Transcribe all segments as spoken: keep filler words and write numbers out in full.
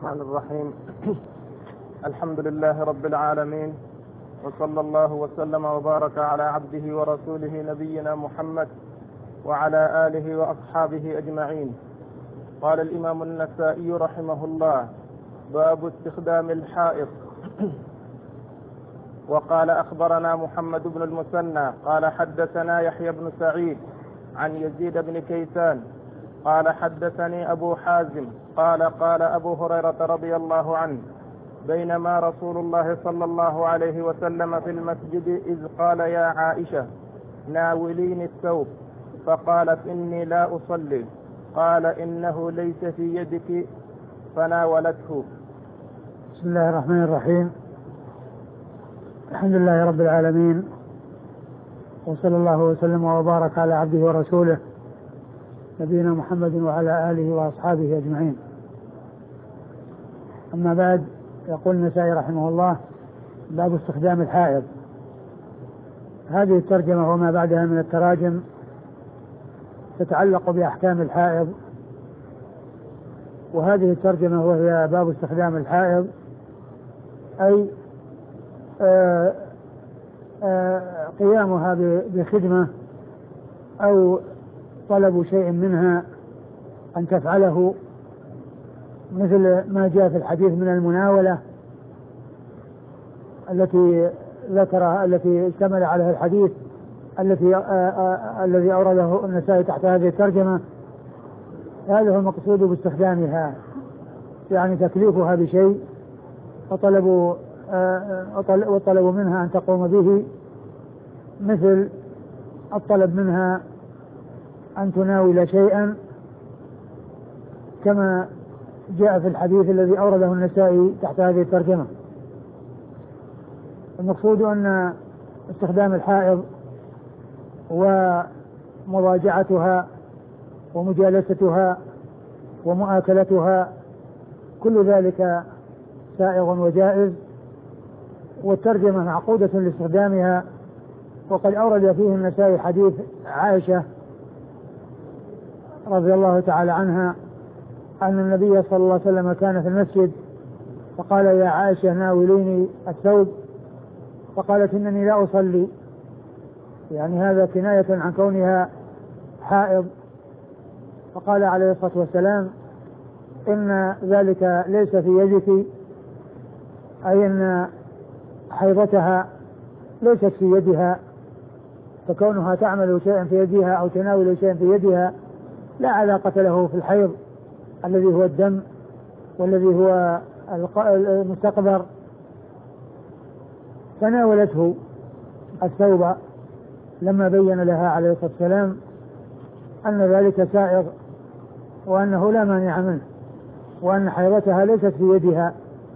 الرحمن الرحيم. الحمد لله رب العالمين، وصلى الله وسلم وبارك على عبده ورسوله نبينا محمد وعلى آله وأصحابه أجمعين. قال الإمام النسائي رحمه الله: باب استخدام الحائط. وقال: أخبرنا محمد بن المثنى قال حدثنا يحيى بن سعيد عن يزيد بن كيسان قال حدثني أبو حازم قال قال أبو هريرة رضي الله عنه: بينما رسول الله صلى الله عليه وسلم في المسجد إذ قال: يا عائشة ناوليني الثوب، فقالت: إني لا أصلي. قال: إنه ليس في يدك، فناولته. بسم الله الرحمن الرحيم. الحمد لله رب العالمين، وصلى الله وسلم وبارك على عبده ورسوله نبينا محمد وعلى آله وأصحابه أجمعين. أما بعد، يقول النسائي رحمه الله: باب استخدام الحائض. هذه الترجمة وما بعدها من التراجم تتعلق بأحكام الحائض، وهذه الترجمة وهي باب استخدام الحائض أي آآ آآ قيامها بخدمة أو طلب شيء منها أن تفعله، مثل ما جاء في الحديث من المناولة التي ذكرها التي اشتمل عليها الحديث التي الذي أورده النسائي تحت هذه الترجمة. هذا هو المقصود باستخدامها، يعني تكليفها بشيء وطلب وطلب منها أن تقوم به، مثل الطلب منها أن تناول شيئا كما جاء في الحديث الذي أورده النسائي تحت هذه الترجمة. المقصود أن استخدام الحائض ومضاجعتها ومجالستها ومؤاكلتها كل ذلك سائغ وجائز، والترجمة معقودة لاستخدامها. وقد أورد فيه النسائي حديث عائشة رضي الله تعالى عنها أن النبي صلى الله عليه وسلم كان في المسجد فقال: يا عائشة ناوليني الثوب، فقالت: إنني لا أصلي، يعني هذا كناية عن كونها حائض. فقال عليه الصلاة والسلام: إن ذلك ليس في يدك، أي أن حيضتها ليست في يدها، فكونها تعمل شيئا في يدها أو تناول شيئا في يدها لا علاقة له في الحيض الذي هو الدم والذي هو المستقبر. فناولته الثوب لما بين لها عليه الصلاة والسلام أن ذلك سائغ وأنه لا مانع منه، وأن حيضتها ليست في يدها،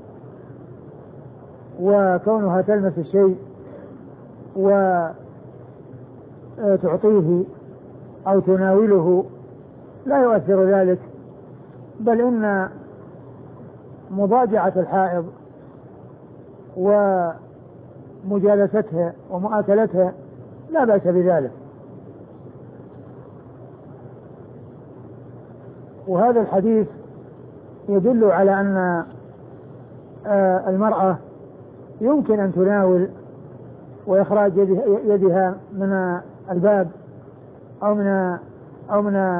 وكونها تلمس الشيء وتعطيه أو تناوله لا يؤثر ذلك، بل إن مضاجعة الحائض ومجالستها ومؤاكلتها لا بأس بذلك. وهذا الحديث يدل على أن المرأة يمكن أن تناول وإخراج يدها من الباب أو من أو من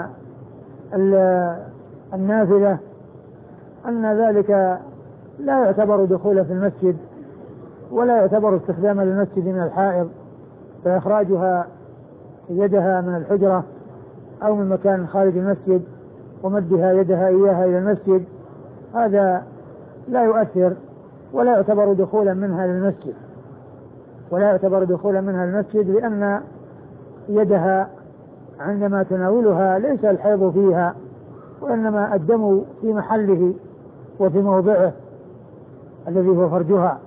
النافذة، أن ذلك لا يعتبر دخولا في المسجد ولا يعتبر استخداما للمسجد من الحائض، فإخراجها يدها من الحجرة أو من مكان خارج المسجد ومدها يدها إياها إلى المسجد هذا لا يؤثر ولا يعتبر دخولا منها للمسجد ولا يعتبر دخولا منها للمسجد لأن يدها عندما تناولها ليس الحيض فيها، وإنما الدم في محله وفي موضعه الذي هو فرجها.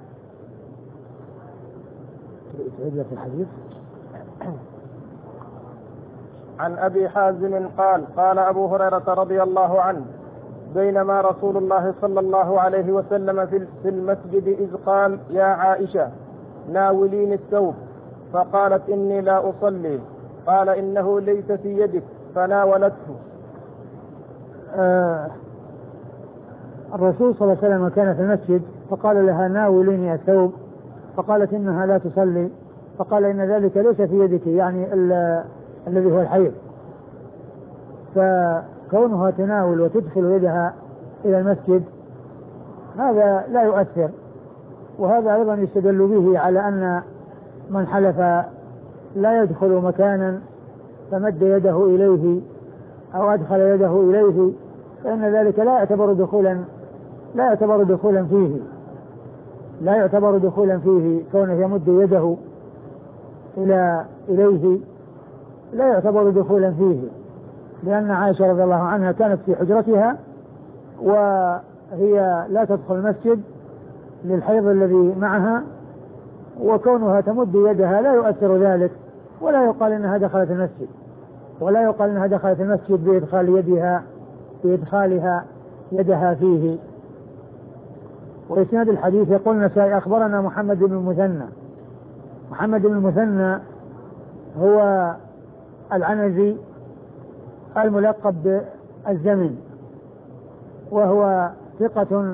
في الحديث عن أبي حازم قال: قال أبو هريرة رضي الله عنه: بينما رسول الله صلى الله عليه وسلم في المسجد إذ قال: يا عائشة ناوليني الثوب، فقالت: إني لا أصلي. قال: إنه ليس في يدك، فناولته. آه الرسول صلى الله عليه وسلم كان في المسجد فقال لها ناوليني الثوب، فقالت إنها لا تصلي، فقال إن ذلك ليس في يدك، يعني الذي هو الحيض. فكونها تناول وتدخل يدها إلى المسجد هذا لا يؤثر. وهذا أيضا يستدل به على أن من حلف لا يدخل مكانا فمد يده إليه أو أدخل يده إليه فإن ذلك لا يعتبر دخولا لا يعتبر دخولا فيه لا يعتبر دخولا فيه كونه يمد يده إلى إليه لا يعتبر دخولا فيه، لأن عائشة رضي الله عنها كانت في حجرتها وهي لا تدخل المسجد للحيض الذي معها، وكونها تمد يدها لا يؤثر ذلك، ولا يقال إنها دخلت المسجد ولا يقال إنها دخلت المسجد بإدخال يدها بإدخالها يدها فيه. وإسناد الحديث يقول النسائي أخبرنا محمد بن المثنى. محمد بن المثنى هو العنزي الملقب بالزمن، وهو ثقة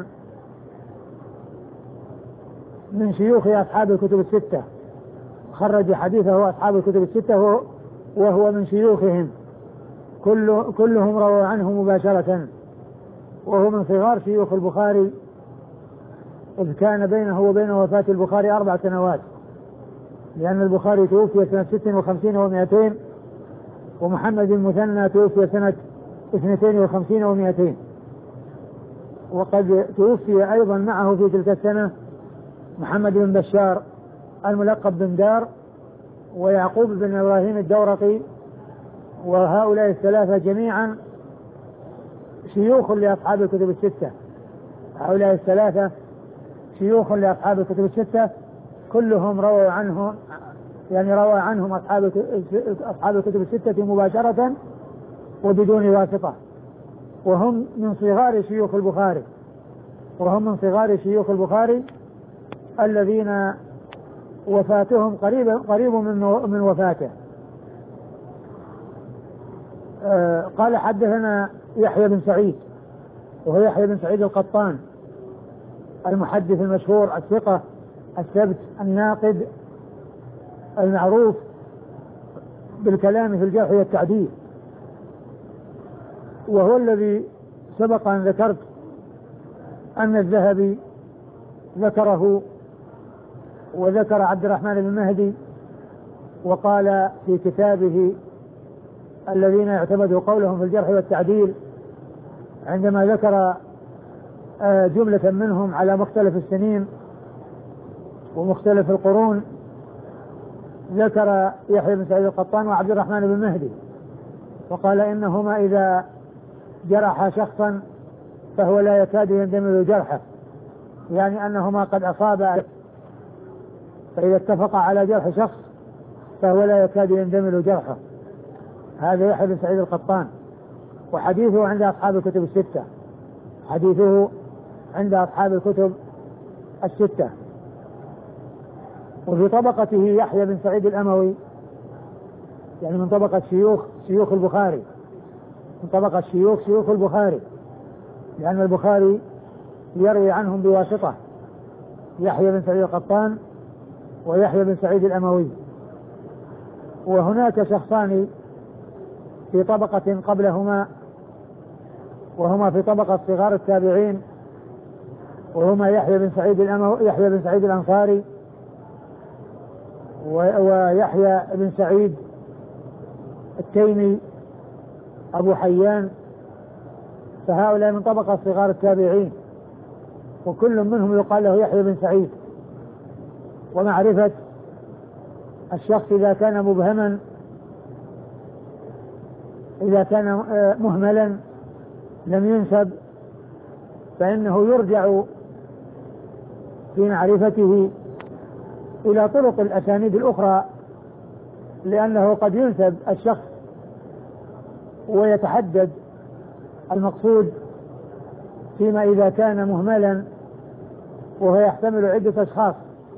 من شيوخ أصحاب الكتب الستة، خرج حديثه أصحاب الكتب الستة وهو من شيوخهم، كل كلهم رووا عنه مباشرة، وهو من صغار شيوخ البخاري، إذ كان بينه وبين وفاة البخاري أربع سنوات، لأن البخاري توفي سنة ست وخمسين ومائتين، ومحمد المثنى توفي سنة اثنتين وخمسين ومائتين، وقد توفي أيضا معه في تلك السنة محمد بن بشار الملقب بن دار، ويعقوب بن إبراهيم الدورقي، وهؤلاء الثلاثة جميعا شيوخ لأصحاب الكتب الستة. هؤلاء الثلاثة شيوخ لأصحاب الكتب الستة، كلهم رووا عنه يعني روى عنهم أصحاب أصحاب الكتب الستة مباشرة وبدون واسطة، وهم من صغار شيوخ البخاري وهم من صغار شيوخ البخاري الذين وفاتهم قريب قريب من من وفاته. آه قال حدثنا يحيى بن سعيد، وهو يحيى بن سعيد القطان المحدث المشهور الثقة الثبت الناقد المعروف بالكلام في الجرح والتعديل، وهو الذي سبق أن ذكرت أن الذهبي ذكره، وذكر عبد الرحمن بن مهدي، وقال في كتابه الذين يعتمدوا قولهم في الجرح والتعديل عندما ذكر جملة منهم على مختلف السنين ومختلف القرون، ذكر يحيى بن سعيد القطان وعبد الرحمن بن مهدي، وقال إنهما إذا جرح شخصا فهو لا يكاد يندمج جرحه، يعني أنهما قد أصابا، فإذا اتفق على جرح شخص فهو لا يكاد يندمج جرحه. هذا يحيى بن سعيد القطان، وحديثه عند أصحاب الكتب الستة حديثه عند أصحاب الكتب الستة. وفي طبقته يحيى بن سعيد الأموي، يعني من طبقة شيوخ شيوخ البخاري من طبقة شيوخ شيوخ البخاري لأن البخاري يروي عنهم بواسطة، يحيى بن سعيد القطان ويحيى بن سعيد الأموي. وهناك شخصان في طبقة قبلهما، وهما في طبقة صغار التابعين، وهما يحيى بن سعيد الأموي يحيى بن سعيد الأنصاري ويحيى بن سعيد التيمي أبو حيان، فهؤلاء من طبقة صغار التابعين، وكل منهم يقال له يحيى بن سعيد. ومعرفة الشخص إذا كان مبهما إذا كان مهملا لم ينسب، فإنه يرجع في معرفته إلى طرق الأسانيد الأخرى، لأنه قد ينسب الشخص ويتحدد المقصود فيما إذا كان مهملا وهو يحتمل عدة أشخاص.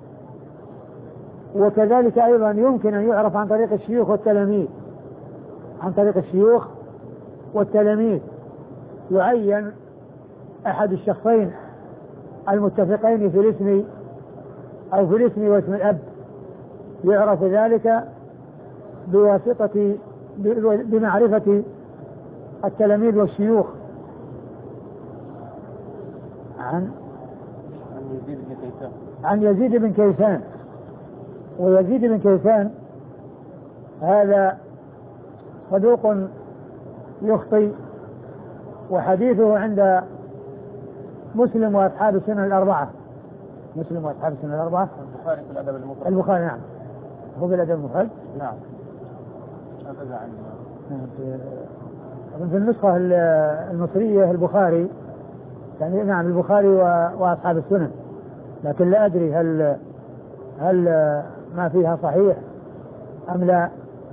وكذلك أيضا يمكن أن يعرف عن طريق الشيوخ والتلاميذ عن طريق الشيوخ والتلاميذ يعين أحد الشخصين المتفقين في الاسم أو في الاسم واسم الأب يعرف ذلك بواسطة بمعرفة التلاميذ والشيوخ. عن يزيد بن كيسان عن يزيد بن كيسان. ويزيد بن كيسان هذا صدوق يخطئ، وحديثه عند مسلم وأصحاب السنن الأربعة. مسلم وأصحاب السنن الأربعة. البخاري في الأدب المفرد. البخاري نعم، هو في الأدب المفرد. نعم. هذا عندنا. في النسخة المصرية البخاري يعني نعم البخاري وأصحاب السنن، لكن لا أدري هل هل ما فيها صحيح أم لا.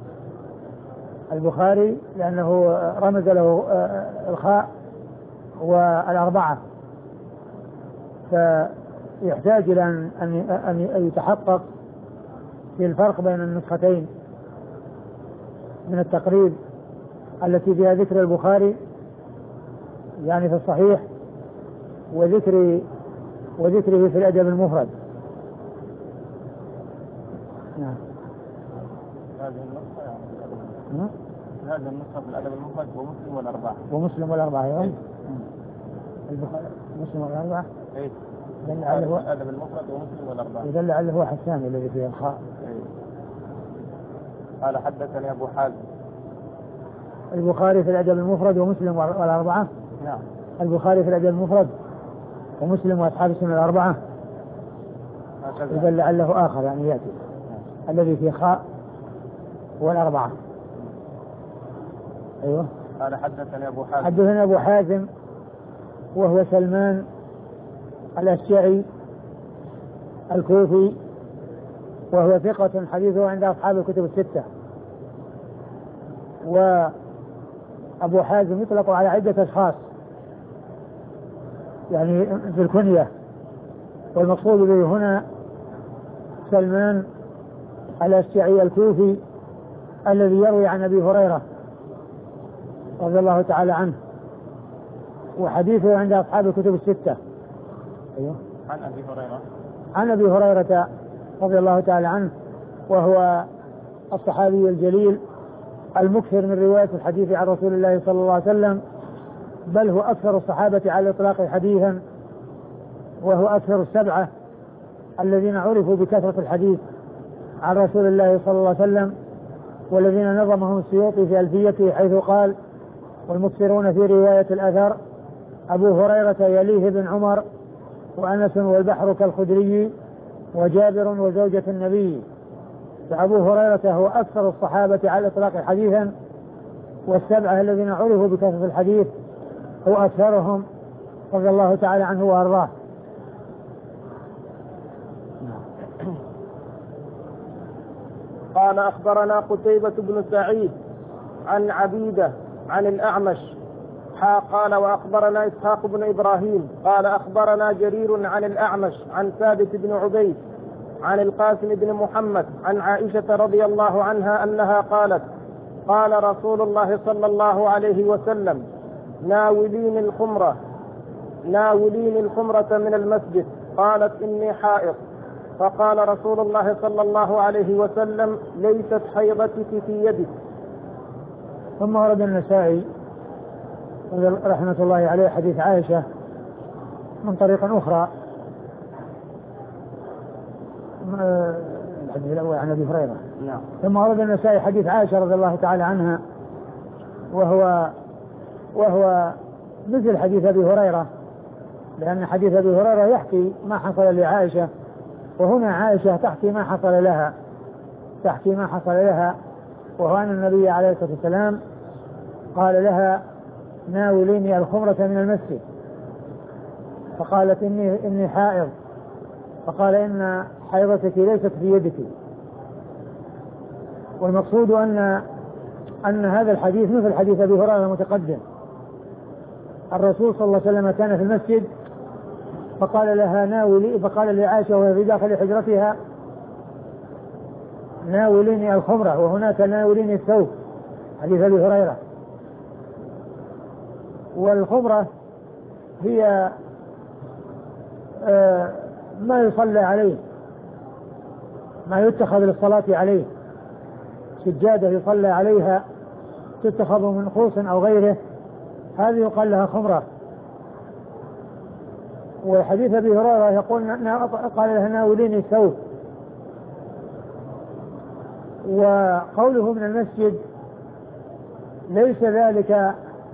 البخاري لأنه رمز له الخاء والأربعة، فيحتاج إلى أن يتحقق في الفرق بين النسختين من التقريب التي فيها ذكر البخاري يعني في الصحيح وذكر وذكره في الأدب المفرد. نعم. هذه النسخة يعني هذه النسخة في الأدب المفرد ومسلم والأربعة. ومسلم والأربعة أيضا. البخاري مسلم والأربعة. إيه. الأدب المفرد ومسلم والأربعة. يدل على هو حسان الذي فيه الخاء. إيه. قال حدثني أبو حازم. البخاري في الأدب المفرد ومسلم والأربعة. نعم. البخاري في الأدب المفرد ومسلم وأصحاب السنن الأربعة. يدل على آخر يعني يأتي الذي فيه خاء والأربعة. أيوه. قال حدثني أبو حازم. حدثني أبو حازم وهو سلمان الأشجعي الكوفي، وهو ثقة حديثه عند أصحاب الكتب الستة. وأبو حازم يطلق على عدة أشخاص يعني في الكنية، والمقصود به هنا سلمان الأشجعي الكوفي الذي يروي عن أبي هريرة رضي الله تعالى عنه، وحديثه عند أصحاب الكتب الستة. أيوه. عن أبي هريرة عن أبي هريرة رضي الله تعالى عنه، وهو الصحابي الجليل المكثر من رواية الحديث عن رسول الله صلى الله عليه وسلم، بل هو أكثر الصحابة على الإطلاق حديثا، وهو أكثر السبعة الذين عرفوا بكثرة الحديث عن رسول الله صلى الله عليه وسلم، والذين نظمهم السيوطي في ألفيته حيث قال: والمكثرون في رواية الأثر أبو هريرة يليه بن عمر وأنس والبحر كالخدري وجابر وزوجة النبي. فأبو هريرة هو أكثر الصحابة على الإطلاق حديثا، والسبعة الذين عرفوا بكثرة الحديث هو أكثرهم رضي الله تعالى عنه وأرضاه. قال أخبرنا قتيبة بن سعيد عن عبيدة عن الأعمش حا قال وأخبرنا إسحاق بن إبراهيم قال أخبرنا جرير عن الأعمش عن ثابت بن عبيد عن القاسم بن محمد عن عائشة رضي الله عنها أنها قالت: قال رسول الله صلى الله عليه وسلم: ناولين الخمرة ناولين الخمرة من المسجد. قالت: إني حائض. فقال رسول الله صلى الله عليه وسلم: ليست حيضتك في يدك. ثم ورد النسائي رحمة الله عليه حديث عائشة من طريق أخرى، الحديث الأول عن أبي هريرة. نعم. ثم ورد النسائي حديث عائشة رضي الله تعالى عنها، وهو وهو مثل حديث أبي هريرة، لأن حديث أبي هريرة يحكي ما حصل لعائشة، وهنا عائشة تحكي ما حصل لها تحكي ما حصل لها وهو أن النبي عليه الصلاة والسلام قال لها: ناوليني الخمرة من المسجد. فقالت: إني, إني حائض. فقال: إن حيضتك ليست في يدك. والمقصود أن أن هذا الحديث مثل حديث أبي هريرة المتقدم. الرسول صلى الله عليه وسلم كان في المسجد فقال لها: ناولي فقال لعائشة وهي في داخل حجرتها: ناوليني الخمرة، وهناك ناوليني الثوب، حديث أبي هريرة. والخمرة هي آه ما يصلى عليه، ما يتخذ للصلاة عليه، سجادة يصلى عليها تتخذ من خوص أو غيره، هذه يقال لها خمرة. وحديث أبي هريرة يقول قال لها ناوليني الثوب. وقوله من المسجد ليس ذلك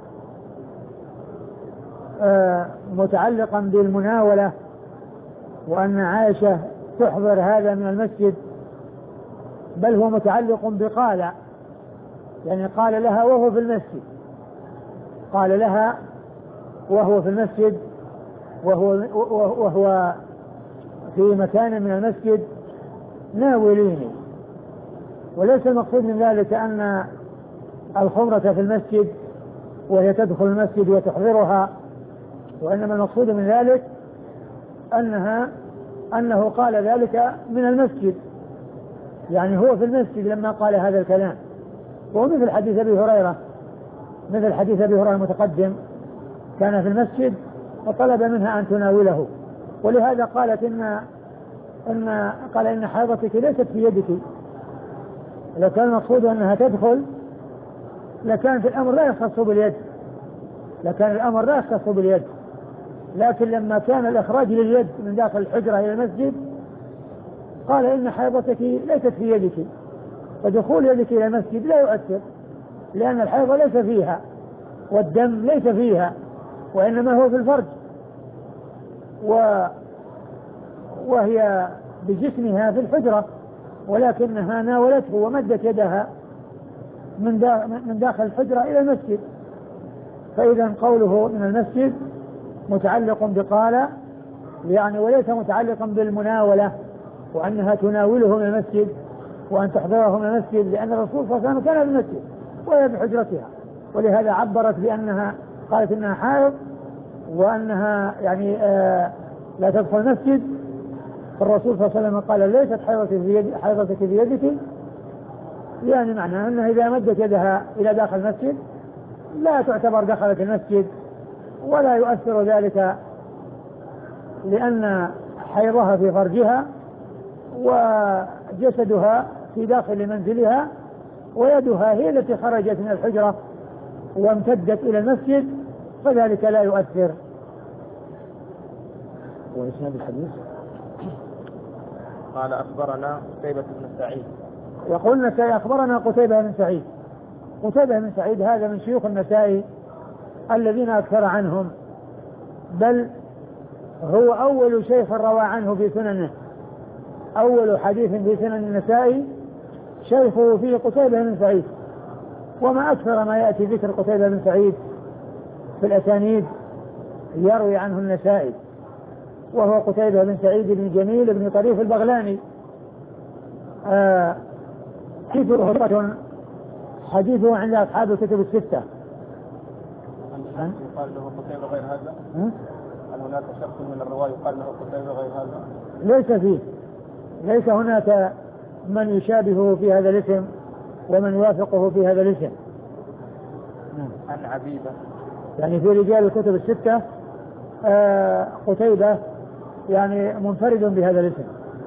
آه متعلقا بالمناولة وأن عائشة تحضر هذا من المسجد، بل هو متعلق بقال، يعني قال لها وهو في المسجد، قال لها وهو في المسجد وهو, وهو في مكان من المسجد ناوليني. وليس المقصود من ذلك أن الخمرة في المسجد وهي تدخل المسجد وتحضرها، وإنما المقصود من ذلك أنها أنه قال ذلك من المسجد، يعني هو في المسجد لما قال هذا الكلام. ومثل حديث أبي هريرة مثل حديث أبي هريرة المتقدم، كان في المسجد وطلب منها أن تناوله، ولهذا قالت إن إن قال إن حيضتك ليست في يدك. لو كان المقصود أنها تدخل لكان في الأمر لا يختص باليد، لكان الأمر لا يختص باليد، لكن لما كان الإخراج لليد من داخل الحجرة إلى المسجد قال إن حيضتك ليست في يدك، ودخول يدك إلى المسجد لا يؤثر، لأن الحيض ليس فيها والدم ليس فيها، وإنما هو في الفرج، و وهي بجسمها في الحجرة، ولكنها ناولته ومدت يدها من داخل الحجرة إلى المسجد. فإذا قوله من المسجد متعلق بقال، يعني وليس متعلقا بالمناولة وأنها تناوله من المسجد وأن تحضره من المسجد، لأن الرسول صلى الله عليه وسلم كان في المسجد وهي بحجرتها، ولهذا عبرت بأنها قالت إنها حائض وأنها يعني آه لا تدخل المسجد. فالرسول صلى الله عليه وسلم قال ليست حيضتك في يدك، يعني معناه أنها إذا مدت يدها إلى داخل المسجد لا تعتبر دخلت المسجد ولا يؤثر ذلك، لأن حيضها في فرجها وجسدها في داخل منزلها، ويدها هي التي خرجت من الحجرة وامتدت إلى المسجد، فذلك لا يؤثر. وإسناد الحديث قال أخبرنا قتيبة بن سعيد. يقول النسائي أخبرنا قتيبة بن سعيد. قتيبة بن سعيد هذا من شيوخ النسائي الذين أكثر عنهم، بل هو أول شيخ روى عنه في سننه، أول حديث في سنن النسائي شيخه فيه قتيبة بن سعيد، وما أكثر ما يأتي ذكر قتيبة بن سعيد في الأسانيد يروي عنه النسائي، وهو قتيبة بن سعيد بن جميل بن طريف البغلاني. آه حديثه حديثه عند أصحاب الكتب الستة. يقال له قتيبة غير هذا؟ هل هناك شخص من الرواة يقال له قتيبة غير هذا؟ ليس فيه، ليس هناك من يشابهه في هذا الاسم ومن يوافقه في هذا الاسم. عن عبيدة، يعني في رجال الكتب الستة آه قتيبة يعني منفرد بهذا الاسم.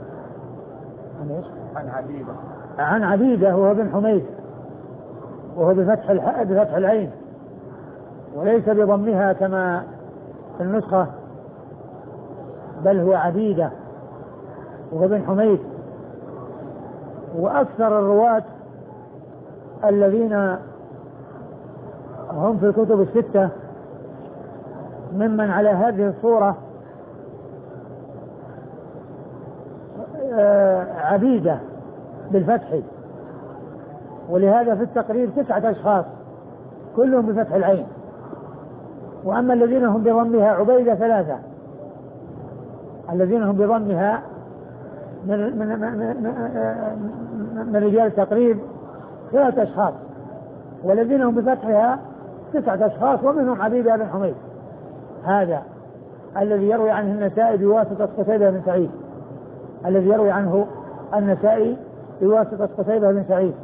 عن عبيدة عن عبيدة وهو بن حميد، وهو بفتح الح... بفتح العين وليس بضمها كما في النسخة، بل هو عبيدة وهو بن حميد. وأكثر الرواة الذين هم في الكتب الستة ممن على هذه الصورة عبيدة بالفتح، ولهذا في التقريب تسعة أشخاص كلهم بفتح العين، وأما الذين هم بضمها عبيدة ثلاثة، الذين هم بضمها من, من, من, من رجال التقريب ثلاثة أشخاص، والذين هم بفتحها تسعة أشخاص ومنهم عبيدة بن حميد، هذا الذي يروي عنه النسائي بواسطة قتيبة بن سعيد، الذي يروي عنه النسائي بواسطة قتيبة بن سعيد،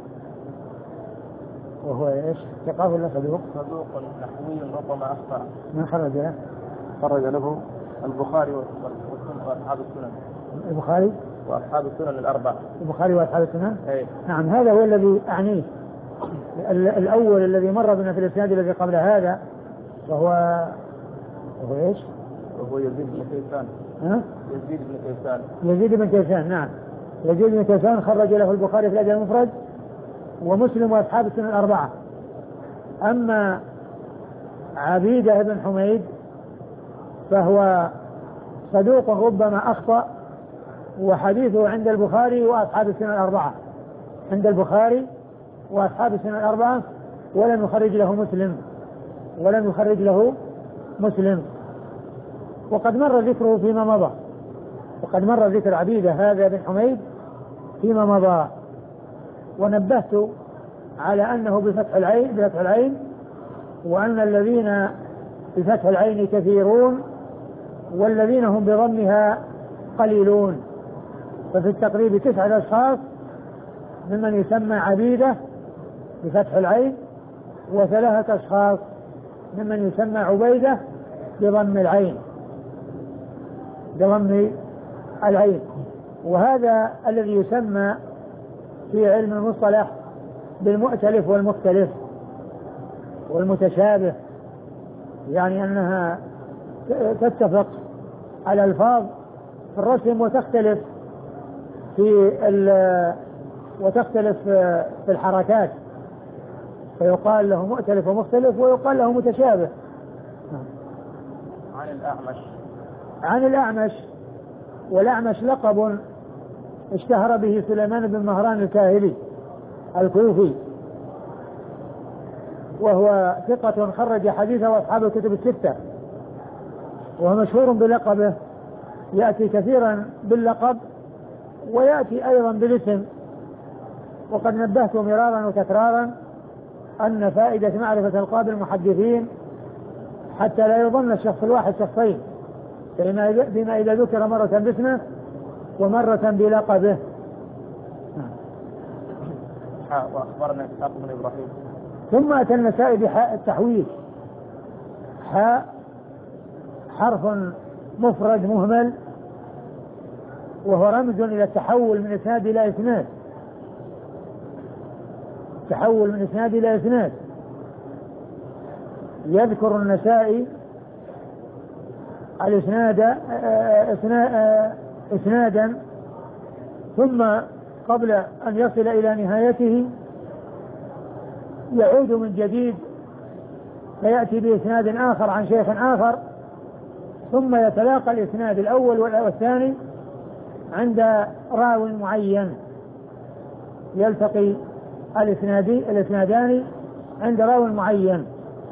وهو ايش؟ ثقة ولا صدوق؟ صدوق نحوي ربما أخطأ. من خرج له؟ خرج له البخاري وأصحاب السنن. البخاري وأصحاب السنن الأربعة. البخاري وأصحاب السنن. أي. نعم هذا هو الذي أعنيه. الأول الذي مر بنا في الإسناد الذي قبل هذا وهو وهو إيش؟ وهو يزيد بن كيسان. ها؟ يزيد بن كيسان. يزيد بن كيسان نعم. يزيد بن كيسان خرج له البخاري في الأدب المفرد ومسلم وأصحاب السنن الأربعة. أما عبيدة بن حميد فهو صدوق ربما أخطأ وحديثه عند البخاري وأصحاب السنن الأربعة، عند البخاري وأصحاب السنن الأربعة، ولم يخرج له مسلم ولم يخرج له مسلم وقد مر ذكره فيما مضى، وقد مر ذكر عبيدة هذا بن حميد فيما مضى. ونبهت على أنه بفتح العين بفتح العين وأن الذين بفتح العين كثيرون والذين هم بضمها قليلون، ففي التقريب تسعة أشخاص ممن يسمى عبيدة بفتح العين وثلاثة أشخاص ممن يسمى عبيدة بضم العين بضم العين. وهذا الذي يسمى في علم المصطلح بالمؤتلف والمختلف والمتشابه، يعني أنها تتفق على الألفاظ في الرسم وتختلف في وتختلف في الحركات، فيقال له مؤتلف ومختلف ويقال له متشابه. عن الأعمش عن الأعمش والأعمش لقب اشتهر به سليمان بن مهران الكاهلي الكوفي، وهو ثقة خرج حديثه وأصحاب الكتب الستة، وهو مشهور بلقبه، يأتي كثيرا باللقب ويأتي أيضا بالاسم. وقد نبهت مرارا وتكرارا أن فائدة معرفة ألقاب المحدثين حتى لا يظن الشخص الواحد شخصين، بما إذا ذكر مرة باسمه ومرة بلقبه. وأخبرنا إسحاق بن إبراهيم. ثم أتى النسائي بحاء التحويل، حاء حرف مفرد مهمل وهو رمز إلى التحول من إسناد إلى إسناد، تحول من إسناد إلى إسناد. يذكر النسائي الإسناد إسنادا ثم قبل أن يصل إلى نهايته يعود من جديد فيأتي بإسناد آخر عن شيخ آخر، ثم يتلاقى الإسناد الأول والثاني عند راو معين، يلتقي الإسنادان عند راو معين،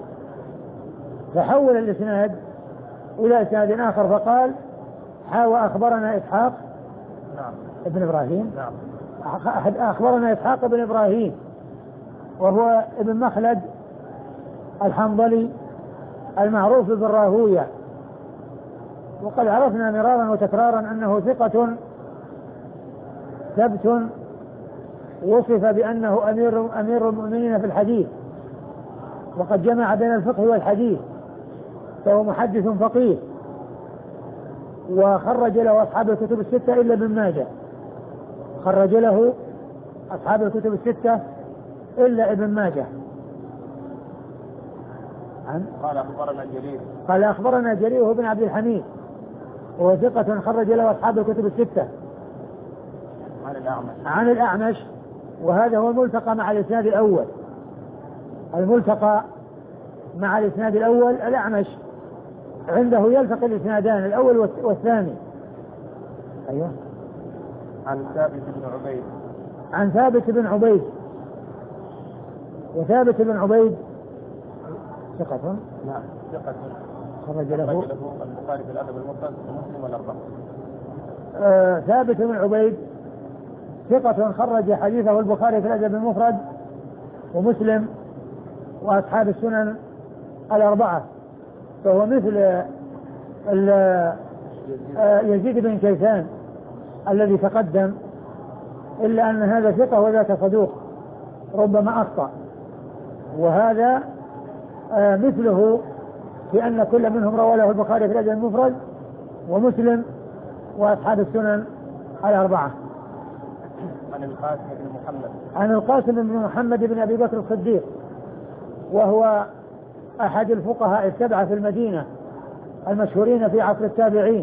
فحول الإسناد إلى إسناد آخر فقال حاوى أخبرنا إسحاق نعم. ابن إبراهيم نعم. أخبرنا إسحاق ابن إبراهيم وهو ابن مخلد الحنظلي المعروف بالراهوية، وقد عرفنا مرارا وتكرارا أنه ثقة ثبت وصف بأنه أمير, أمير المؤمنين في الحديث، وقد جمع بين الفقه والحديث، فهو محدث فقيه، وخرج له أصحاب الكتب الستة إلا ابن ماجه، خرج له أصحاب الكتب الستة إلا ابن ماجه. عن قال أخبرنا جرير قال أخبرنا جرير بن عبد الحميد وهو ثقة خرج له أصحاب الكتب الستة. عن الأعمش عن الأعمش وهذا هو الملتقى مع الإسناد الأول، الملتقى مع الإسناد الأول الأعمش عنده يلتقي الإسنادان الأول والثاني. أيوه. عن ثابت بن عبيد عن ثابت بن عبيد وثابت بن عبيد ثقة نعم ثقة خرج له البخاري في الأدب المفرد ومسلم والأربعة. آه ثابت بن عبيد ثقة خرج حديثه البخاري في الأدب المفرد ومسلم وأصحاب السنن الأربعة، فهو مثل يزيد بن كيسان الذي تقدم، إلا أن هذا ثقة وذاك صدوق ربما أخطأ، وهذا مثله في أن كل منهم روى له البخاري في الأدب المفرد ومسلم وأصحاب السنن الأربعة. عن القاسم بن محمد عن القاسم بن محمد بن أبي بكر الصديق، وهو أحد الفقهاء السبعة في المدينة المشهورين في عصر التابعين،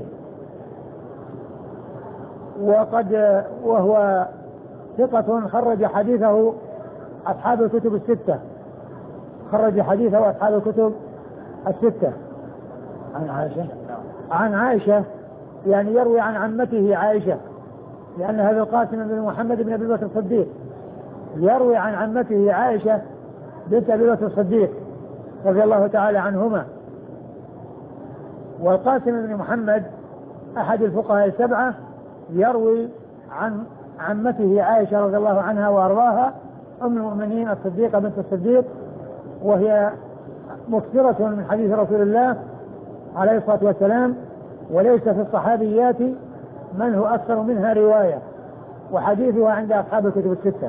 وقد وهو ثقة خرج حديثه أصحاب الكتب الستة خرج حديثه أصحاب الكتب الستة. عن عائشة عن عائشة يعني يروي عن عمته عائشة، لأن هذا القاسم بن محمد بن أبي بكر الصديق يروي عن عمته عائشة بنت أبي بكر الصديق رضي الله تعالى عنهما. والقاسم بن محمد أحد الفقهاء السبعة يروي عن عمته عائشة رضي الله عنها وأرضاها أم المؤمنين الصديقة بنت الصديق، وهي مكثرة من حديث رسول الله عليه الصلاة والسلام، وليس في الصحابيات من هو أكثر منها رواية، وحديثها عند أصحاب الكتب الستة.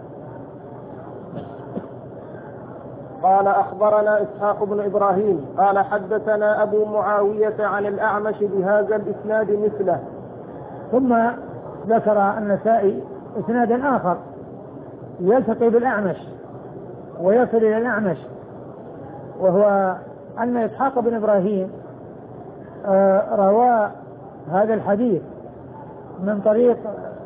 قال أخبرنا إسحاق بن إبراهيم قال حدثنا أبو معاوية عن الأعمش بهذا الإسناد مثله. ثم ذكر النسائي إسنادا آخر يلتقي بالأعمش ويصل إلى الأعمش، وهو أن إسحاق بن إبراهيم روى هذا الحديث من طريق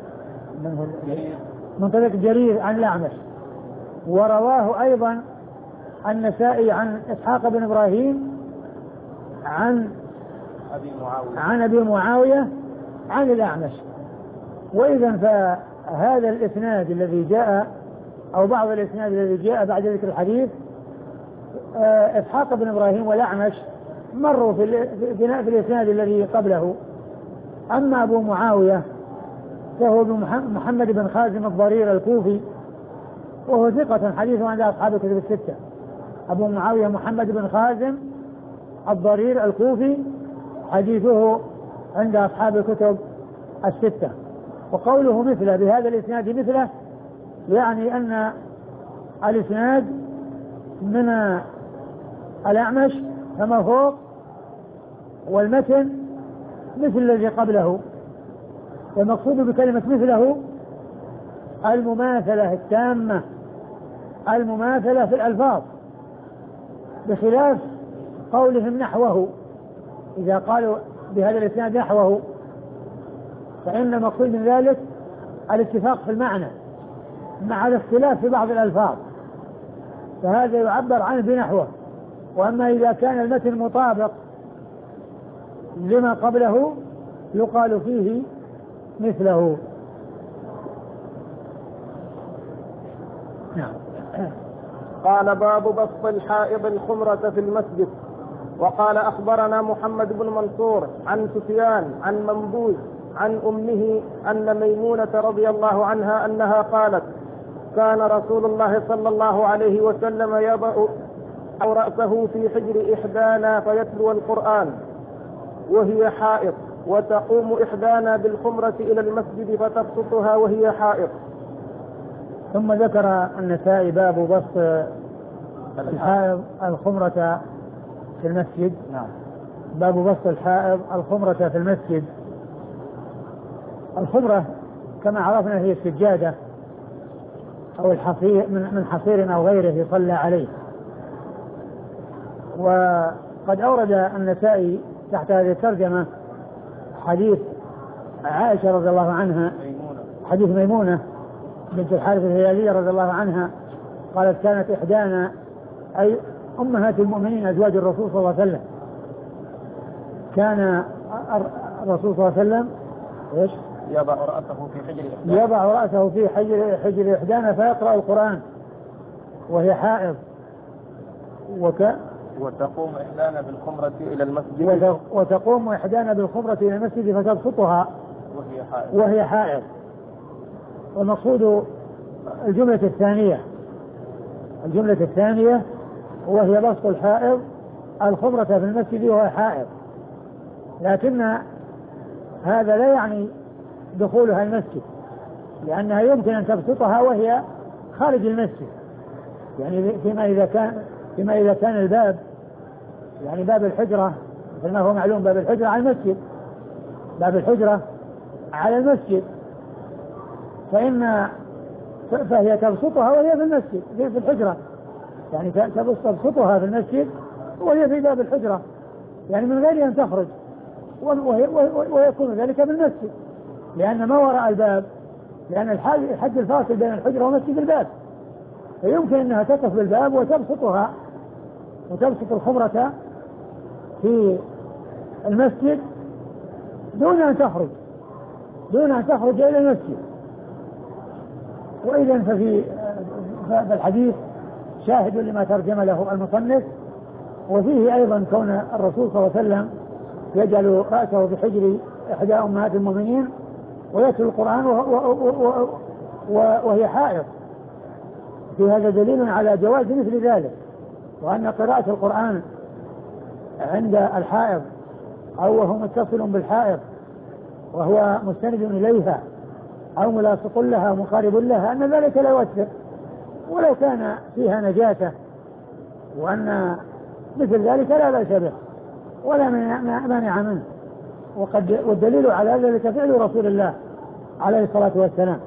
من طريق جرير عن الأعمش، ورواه أيضا النسائي عن إسحاق بن إبراهيم عن أبي معاوية عن أبي معاوية عن الأعمش. وإذا فهذا الإسناد الذي جاء أو بعض الإسناد الذي جاء بعد ذكر الحديث إسحاق بن إبراهيم والأعمش مروا في في الإسناد الذي قبله. أما أبو معاوية فهو محمد بن خازم الضرير الكوفي، وهو ثقة حديثه عند أصحاب الكتب الستة. أبو معاوية محمد بن خازم الضرير الكوفي حديثه عند أصحاب الكتب الستة. وقوله مثله بهذا الإسناد مثله يعني أن الإسناد من الأعمش كما فوق، والمتن مثل الذي قبله. والمقصود بكلمة مثله المماثلة التامة، المماثلة في الألفاظ، بخلاف قولهم نحوه. إذا قالوا بهذا الإسناد نحوه فإن المقصود من ذلك الاتفاق في المعنى مع الاختلاف في بعض الألفاظ، فهذا يعبر عنه بنحوه. وأما إذا كان المتن مطابق لما قبله يقال فيه مثله. نعم. قال باب بسط الحائض الخمرة في المسجد. وقال أخبرنا محمد بن منصور عن سفيان عن منبوذ عن أمه أن ميمونة رضي الله عنها أنها قالت كان رسول الله صلى الله عليه وسلم يضع رأسه في حجر إحدانا فيتلو القرآن وهي حائض، وتقوم إحدانا بالخمرة إلى المسجد فتبسطها وهي حائض. ثم ذكر النسائي باب بسط الحائض الخمرة في المسجد. نعم. باب بسط الحائض الخمرة في المسجد. الخمرة كما عرفنا هي السجادة أو الحصير من حصير أو غيره يصلى عليه. وقد أورد النسائي تحت هذه الترجمة حديث عائشة رضي الله عنها، حديث ميمونة بنت الحارث الهلالية رضي الله عنها قالت كانت إحدانا أي أمهات المؤمنين أزواج الرسول صلى الله عليه وسلم، كان الرسول صلى الله عليه وسلم إيش؟ يضع رأسه في حجر إحدانا يضع رأسه في حجر حجر إحدانا فيقرأ القرآن وهي حائض. وك وتقوم إحدانا بالخمرة إلى المسجد وتقوم إحدانا بالخمرة إلى المسجد فتبسطها وهي حائض وهي حائض. والمقصود الجملة الثانية الجملة الثانية وهي بسط الحائض الخمرة في المسجد وهي حائض، لكن هذا لا يعني دخولها المسجد، لأنها يمكن أن تبسطها وهي خارج المسجد، يعني فيما إذا كان فيما إذا كان الباب يعني باب الحجرة مثل ما هو معلوم باب الحجرة على المسجد، باب الحجرة على المسجد، فإن فهي تبسطها وهي في المسجد في الحجرة، يعني تبسطها في المسجد وهي في باب الحجرة، يعني من غير أن تخرج، ويكون ذلك بالمسجد، لأن ما وراء الباب، لأن الحد الفاصل بين الحجرة ومسجد الباب، فيمكن أنها تقف بالباب وتبسطها وتبسط الخمرة في المسجد دون أن تخرج دون أن تخرج إلى المسجد. وإذن ففي الحديث شاهد لما ترجم له المصنف، وفيه أيضا كون الرسول صلى الله عليه وسلم يجعل رأسه في حجر إحدى أمهات المؤمنين ويتلو القرآن وهي حائض، في هذا دليل على جواز مثل ذلك، وأن قراءة القرآن عند الحائض أو وهو متصل بالحائض وهو مستند إليها أو ملاصق لها مقارب لها أن ذلك لا يؤثر ولو كان فيها نجاسة، وأن مثل ذلك لا بأس به ولا مانع منه. وقد والدليل على ذلك فعل رسول الله عليه الصلاة والسلام.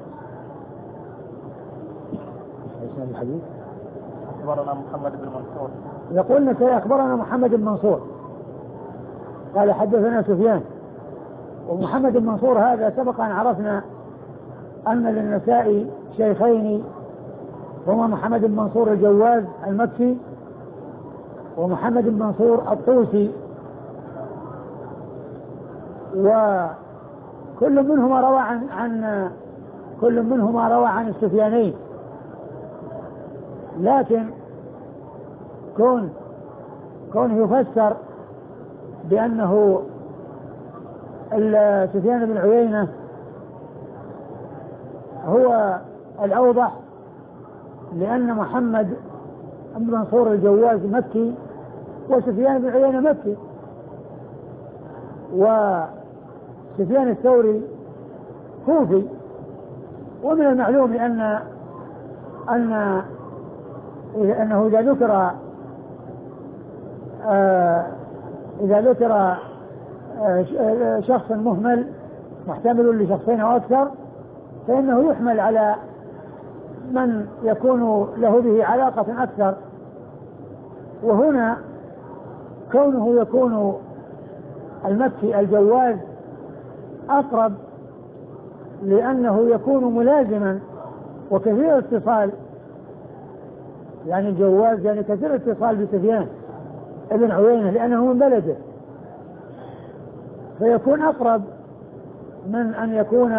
الحديث أخبرنا محمد بن منصور، يقول نسائي أخبرنا محمد بن منصور قال حدثنا سفيان. ومحمد بن منصور هذا سبق أن عرفنا أن للنسائي شيخين هما محمد بن منصور الجواز المكي ومحمد بن منصور الطوسي، وكل منهما روى عن, عن كل منهما روى عن السفيانين، لكن كون كونه يفسر بأنه سفيان بن عيينة هو الأوضح، لأن محمد بن منصور الجواز مكي وسفيان بن عيينة مكي، وسفيان الثوري كوفي. ومن المعلوم أن أن أنه إذا ذكر آه إذا ذكر آه شخص مهمل محتمل لشخصين أو أكثر فإنه يحمل على من يكون له به علاقة أكثر. وهنا كونه يكون المكي الجواز أقرب لأنه يكون ملازما وكثير اتصال، يعني الجواز يعني كثير اتصال بسفيان ابن عيينة لأنه من بلده، فيكون أقرب من أن يكون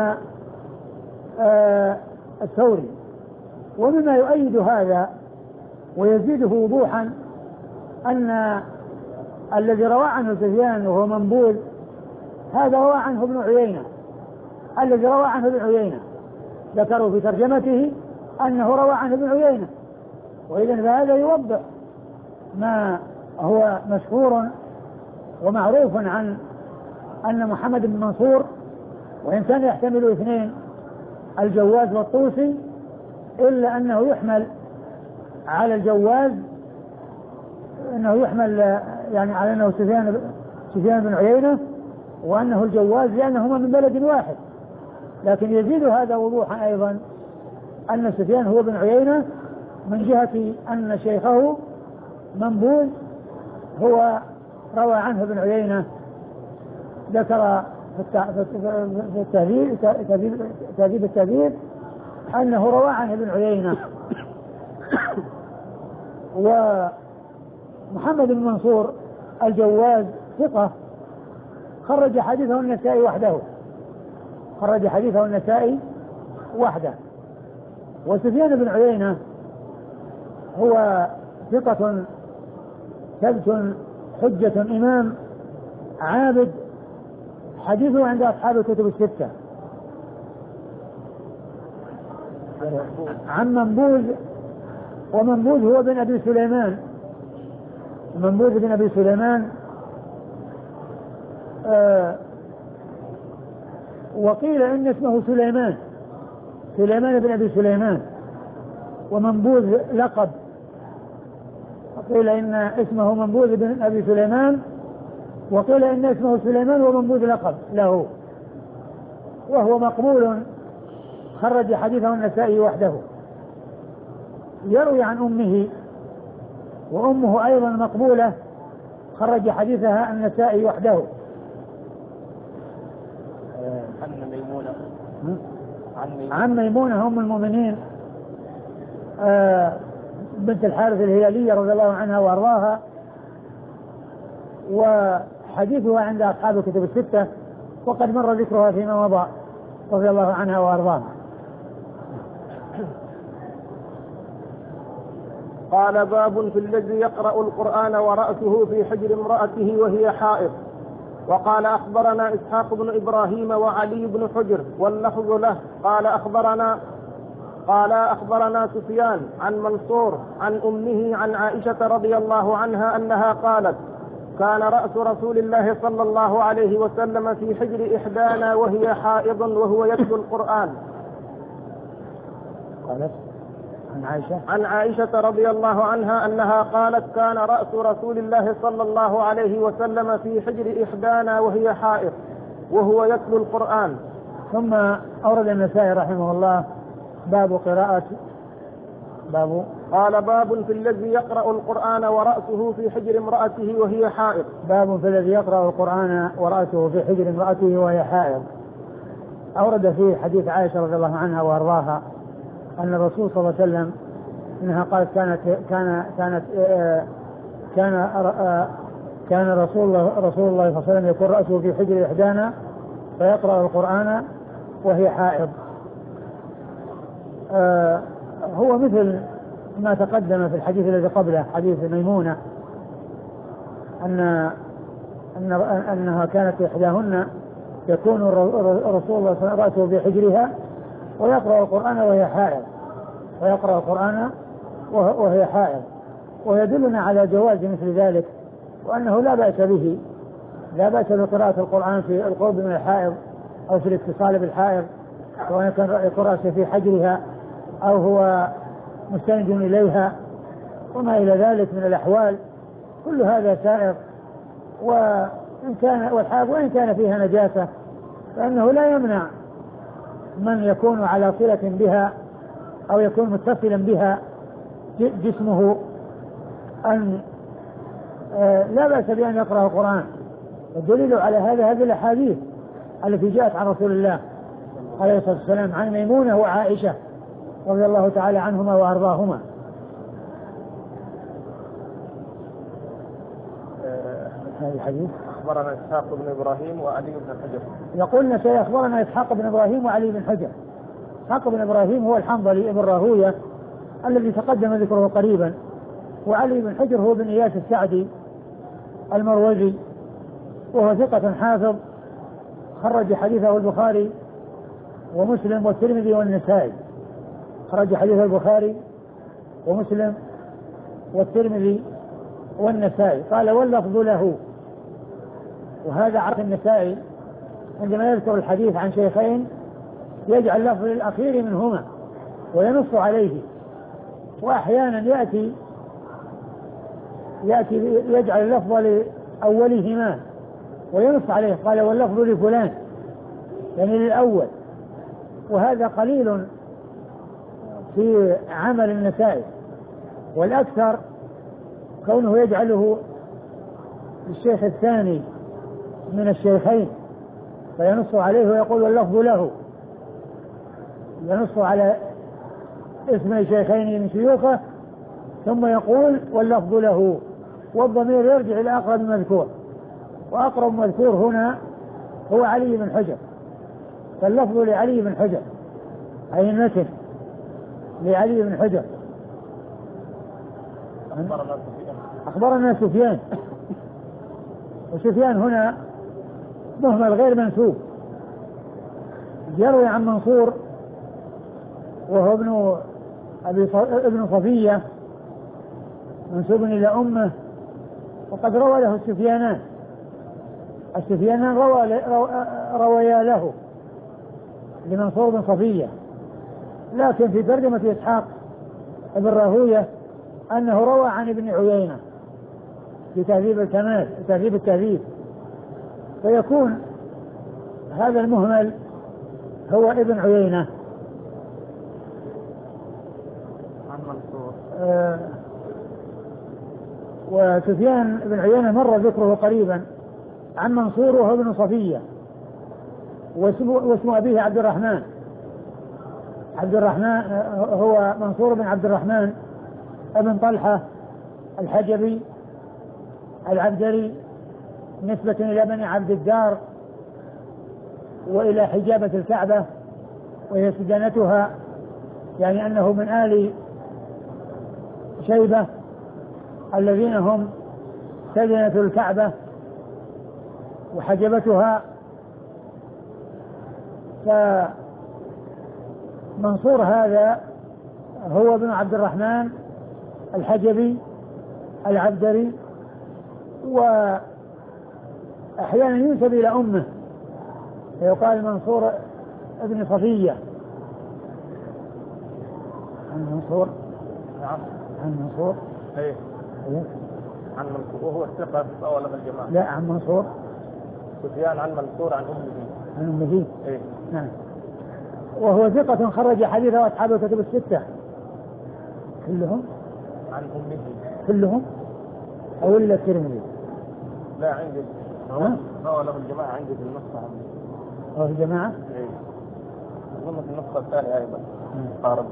آه الثوري. ومما يؤيد هذا ويزيده وضوحا أن الذي روى عنه سفيان وهو منبوذ هذا روى عنه ابن عيينة، الذي روى عنه ابن عيينة ذكروا في ترجمته أنه روى عنه ابن عيينة، وإذن فهذا يوضح ما هو مشهور ومعروف عن أن محمد بن منصور وإن كان يحتمل اثنين الجواز والطوسي إلا أنه يحمل على الجواز، أنه يحمل يعني على أنه سفيان سفيان بن عيينة وأنه الجواز لأنهما من بلد واحد. لكن يزيد هذا وضوحا أيضا أن سفيان هو بن عيينة من جهة أن شيخه منبوذ هو روى عنه ابن عيينة، ذكر في التهذيب تهذيب التهذيب أنه روى عنه ابن عيينة. ومحمد بن منصور الجواز ثقة خرج حديثه النسائي وحده خرج حديثه النسائي وحده. وسفيان بن عيينة هو ثقة ثبت حجة إمام عابد، حديثه عند أصحاب الكتب الستة. عن منبوذ، ومنبوذ هو بن أبي سليمان، منبوذ بن أبي سليمان آه وقيل إن اسمه سليمان سليمان بن أبي سليمان، ومنبوذ لقب، قيل إن اسمه منبوذ بن أبي سليمان، وقيل إن اسمه سليمان ومنبوذ لقب له، وهو مقبول خرج حديثه النسائي وحده. يروي عن أمه، وأمه أيضا مقبولة خرج حديثها النسائي وحده. عن ميمونة عن ميمونة أم المؤمنين آه بنت الحارث الهلالية رضي الله عنها وأرضاها، وحديثها عند أصحاب الكتب الستة، وقد مر ذكرها فيما مضى رضي الله عنها وأرضاها. قال باب في الذي يقرأ القرآن ورأسه في حجر امرأته وهي حائض. وقال أخبرنا إسحاق بن إبراهيم وعلي بن حجر واللفظ له قال أخبرنا قال أخبرنا سفيان عن منصور عن أمه عن عائشة رضي الله عنها أنها قالت كان رأس رسول الله صلى الله عليه وسلم في حجر إحدانا وهي حائض وهو يتلو القرآن. قالت عن عائشة عن عائشة رضي الله عنها أنها قالت كان رأس رسول الله صلى الله عليه وسلم في حجر إحدانا وهي حائض وهو يتلو القرآن. ثم أورد النسائي رحمه الله باب قراءة باب قال باب في الذي يقرأ القرآن ورأسه في حجر امرأته وهي حائض. باب في الذي يقرأ القرآن ورأسه في حجر امرأته وهي حائض. أورد فيه حديث عائشة رضي الله عنها وأرضاها أن الرسول صلى الله عليه وسلم إنها قالت كانت كان كانت كان كان رسول الله رسول الله صلى الله عليه وسلم يكون رأسه في حجر إحدانا فيقرأ القرآن وهي حائض. هو مثل ما تقدم في الحديث الذي قبله حديث ميمونة أن أن أنها كانت إحداهن يكون رسول الله صلى الله عليه وسلم رأسه في حجرها ويقرأ القرآن وهي حائض ويقرأ القرآن وهي حائض، ويدلنا على جواز مثل ذلك، وأنه لا بأس به، لا بأس بقراءة القرآن في القرب من الحائض أو في الاتصال بالحائض، سواء كان يقرأ في حجرها أو هو مستند إليها وما إلى ذلك من الأحوال، كل هذا سائر. وإن كان والحائض وإن كان فيها نجاسة فإنه لا يمنع من يكون على صلة بها أو يكون متصلا بها جسمه أن لا بأس بأن يقرأ القرآن. الدليل على هذا هذه الأحاديث التي جاءت عن رسول الله عليه الصلاة والسلام عن ميمونة وعائشة رضي الله تعالى عنهما وأرضاهما. هذا الحديث أخبرنا إسحاق بن إبراهيم وعلي بن حجر. يقولنا سيخبرنا إسحاق بن إبراهيم وعلي بن حجر. إسحاق بن إبراهيم هو الحنظلي ابن راهوية الذي تقدم ذكره قريبا، وعلي بن حجر هو بن إياس السعدي المروزي وهو ثقة حافظ خرج حديثه البخاري ومسلم والترمذي والنسائي. خرج حديث البخاري ومسلم والترمذي والنسائي. قال واللفظ له. وهذا عرف النسائي عندما يذكر الحديث عن شيخين يجعل لفظ الأخير منهما وينص عليه، وأحيانا يأتي يأتي يجعل اللفظ لأولهما وينص عليه، قال واللفظ لفلان يعني للأول. وهذا قليل في عمل النسائي، والأكثر كونه يجعله للشيخ الثاني من الشيخين فينص عليه ويقول واللفظ له، ينص على اسم شيخين من شيوخه ثم يقول واللفظ له، والضمير يرجع إلى أقرب مذكور، وأقرب مذكور هنا هو علي بن حجر، فاللفظ لعلي بن حجر أي المتن لعلي بن حجر. أخبرنا سفيان، وسفيان هنا مهمل غير منسوب، يروي عن منصور وهو ابن أبي ابن صفية منسوب إلى أمه، وقد روى له السفيانان السفيانان روى رويا له لمنصور بن صفية، لكن في ترجمة إسحاق ابن راهوية أنه روى عن ابن عيينة في تهذيب الكمال تهذيب التهذيب، فيكون هذا المهمل هو ابن عيينة. عن منصور. آه وسفيان بن عيينة مر ذكره قريبا. عن منصور وهو ابن صفية، واسم أبيه عبد الرحمن. عبد الرحمن هو منصور بن عبد الرحمن ابن طلحة الحجبي العبدري، نسبة إلى بني عبد الدار وإلى حجابة الكعبة وهي سجنتها، يعني أنه من آل شيبة الذين هم سجنة الكعبة وحجبتها. فمنصور هذا هو ابن عبد الرحمن الحجبي العبدري، وأحيانا ينسب إلى أمه فيقال منصور ابن صفية. عن منصور نعم عن منصور ايه ايه عن منصور وهو الثقة في طاولة الجماعة. لا عن منصور سفيان عن منصور عن أمه. عن أمه ايه نعم. وهو ثقة خرج حديثه أصحاب الكتب الستة كلهم. عن أمه كلهم أو إلا الترمذي؟ لا عندي طاولة الجماعة عندي في النسخة. أو الجماعة ايه أظن في النسخة الثانية أيضا قارب.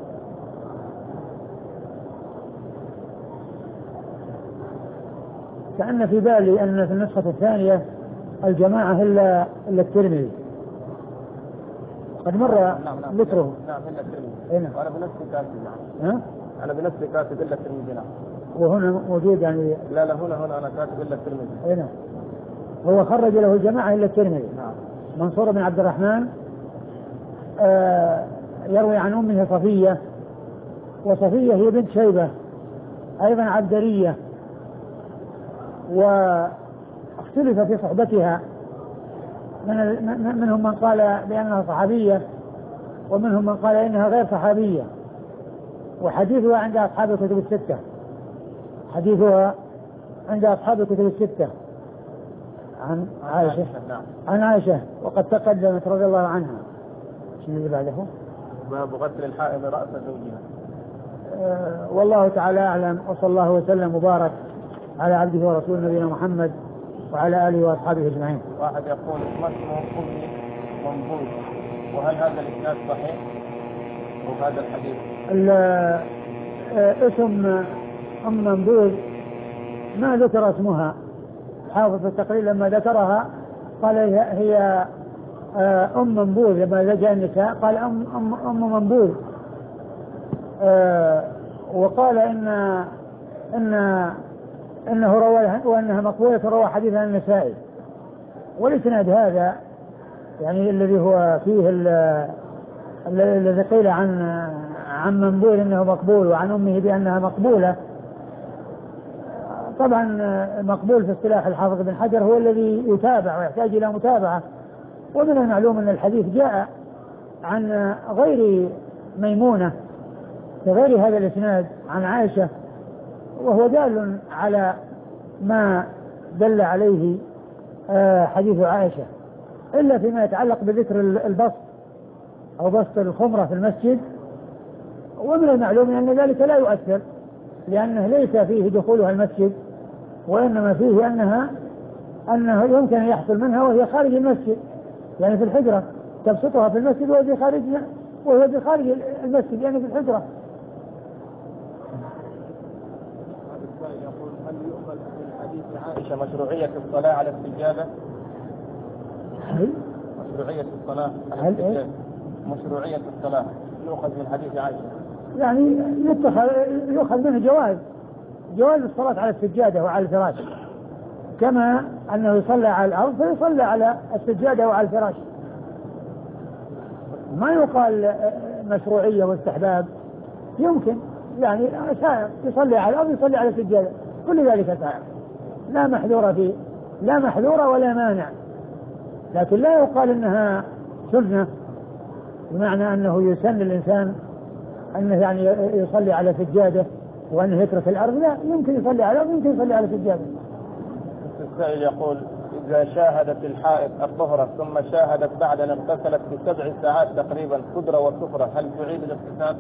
كأن في بالي أن في النسخة الثانية الجماعة إلا إلا الترمذي قد مر ذكره. نعم إلا الترمذي. نعم. وأنا بنفسي كاتب. نعم. أنا بنفسي كاتب إلا الترمذي. نعم. وهنا موجود يعني. لا لا هنا هنا أنا كاتب إلا الترمذي. نعم. هو خرج له الجماعة إلا الترمذي. نعم. منصور بن عبد الرحمن آه يروي عن أمه صفية، وصفية هي بنت شيبة أيضا عبدرية، واختلف في صحبتها، من منهم من قال بأنها صحابية ومنهم من قال إنها غير صحابية. وحديثها عند أصحاب الكتب الستة حديثها عند أصحاب الكتب الستة عن عائشة. عن عائشة وقد تقدمت رضي الله عنها. شنو اللي بعده؟ باب غسل الحائض رأس زوجها. أه والله تعالى أعلم، وصلى الله وسلم وبارك على عبده ورسوله نبينا محمد وعلى آله وأصحابه أجمعين. واحد يقول ما اسمه أمي منبوذ، وهل هذا الإسناد صحيح وهذا الحديث؟ اسم أم منبوذ ما ذكر اسمها، حافظ في التقرير لما ذكرها قال هي أم منبوذ، لما لجأ النساء قال أم, أم, أم منبوذ. وقال إن إن إنه روى وأنها مقبولة روى حديث النسائي. والإسناد هذا يعني الذي هو فيه الذي قيل عن عن منبوذ إنه مقبول وعن أمه بأنها مقبولة، طبعا مقبول في اصطلاح الحافظ بن حجر هو الذي يتابع ويحتاج إلى متابعة. ومن المعلوم أن الحديث جاء عن غير ميمونة بغير هذا الإسناد عن عائشة، وهو دال على ما دل عليه حديث عائشة، إلا فيما يتعلق بذكر البسط أو بسط الخمرة في المسجد. ومن المعلوم أن ذلك لا يؤثر، لأنه ليس فيه دخولها المسجد، وإنما فيه أنها أنه يمكن أن يحصل منها وهي خارج المسجد، يعني في الحجرة تبسطها في المسجد وهي في خارج وهي في خارج المسجد يعني في الحجرة. يقول هل يؤخذ من حديث عائشة مشروعية الصلاة على السجادة؟ هل مشروعية الصلاة على السجادة مشروعية الصلاة يؤخذ من حديث عائشة، يعني يتخذ يؤخذ منه جواز جواز الصلاة على السجادة وعلى الفراش، كما أنه يصلى على الأرض فيصلى على السجادة وعلى الفراش. ما يقال مشروعية واستحباب، يمكن يعني سائر يصلي على الأرض يصلي على السجادة، كل ذلك سائر لا محذور فيه، لا محذور ولا مانع، لكن لا يقال إنها سنة بمعنى أنه يسن الإنسان أنه يعني يصلي على سجادة وأنه يترك الأرض لا، يمكن يصلي على الأرض يمكن يصلي على سجادة. السائل يقول إذا شاهدت الحائض الطهرة ثم شاهدت بعد أن اغتسلت بسبع ساعات تقريبا قدرة وصفرة هل تعيد الاغتسال؟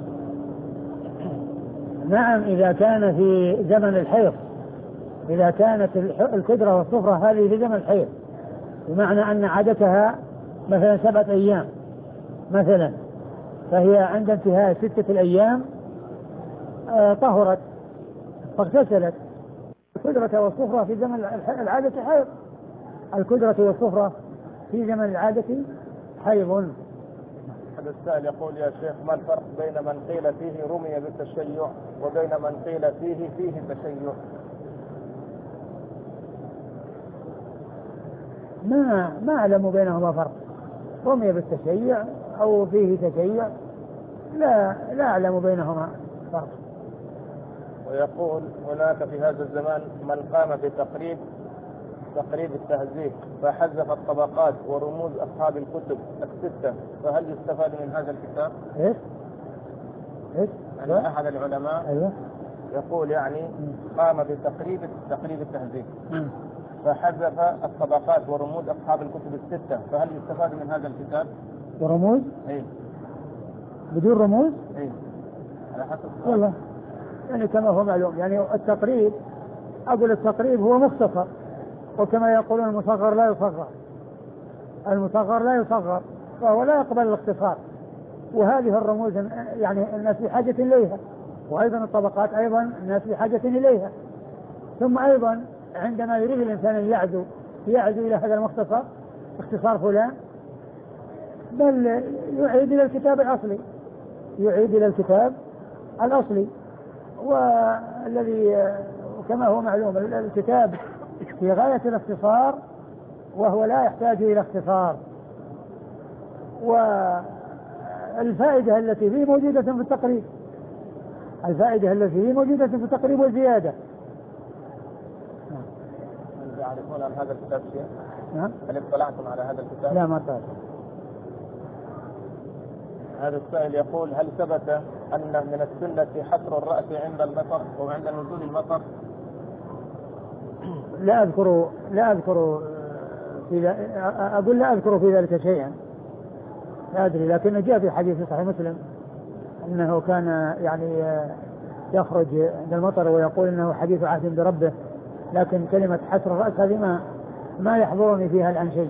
نعم إذا كان في زمن الحيض، إذا كانت القدرة والصفرة هذه في زمن الحيض بمعنى أن عادتها مثلا سبعة أيام مثلا، فهي عند انتهاء ستة الأيام آه طهرت فاغتسلت. القدرة والصفرة في زمن العادة حيض، القدرة والصفرة في زمن العادة حيض. هذا السائل يقول يا شيخ ما الفرق بين من قيل فيه رمي بالتشيع وبين من قيل فيه فيه تشيع؟ ما ما أعلم بينهما فرق، رمي بالتشيع أو فيه تشيع لا لا أعلم بينهما فرق. ويقول هناك في هذا الزمان من قام بتقريب تقريب التهذيب فحذف الطبقات ورموز أصحاب الكتب الستة، فهل يستفاد من هذا الكتاب؟ إيش؟ إيش؟ يعني أحد العلماء أيوة. يقول يعني قام بتقريب تقريب التهذيب م. فحذف الطبقات ورموز أصحاب الكتب الستة، فهل يستفاد من هذا الكتاب؟ ورموز؟ إيه. بدون رموز؟ إيه. على حسب والله يعني كما هو معلوم، يعني التقريب أقول التقريب هو مختصر، وكما يقولون المصغر لا يصغر، المصغر لا يصغر فهو لا يقبل الاختصار، وهذه الرموز يعني الناس بحاجة إليها، وأيضا الطبقات أيضا الناس بحاجة إليها. ثم أيضا عندما يريد الإنسان أن يعزو يعزو إلى هذا المختصر اختصار فلان، بل يعيد إلى الكتاب الأصلي، يعيد إلى الكتاب الأصلي. والذي كما هو معلوم الكتاب في غاية الاختصار وهو لا يحتاج إلى اختصار، والفائدة التي فيه موجودة في التقريب، الفائدة التي فيه موجودة في التقريب والزيادة. هل تعرفون عن هذا الكتاب شيء؟ نعم. هل اطلعتم على هذا الكتاب؟ لا ما تعرف. هذا السائل يقول هل ثبت أن من السنة حصر الرأس عند المطر وعند نزول المطر؟ لا أذكر لا أذكر في أقول لا أذكر في ذلك شيئا، لا أدري، لكن جاء في حديث صحيح مسلم أنه كان يعني يخرج عند المطر ويقول إنه حديث عهد بربه، لكن كلمة حسر الرأس هذه ما ما يحضرني فيها الآن شيء.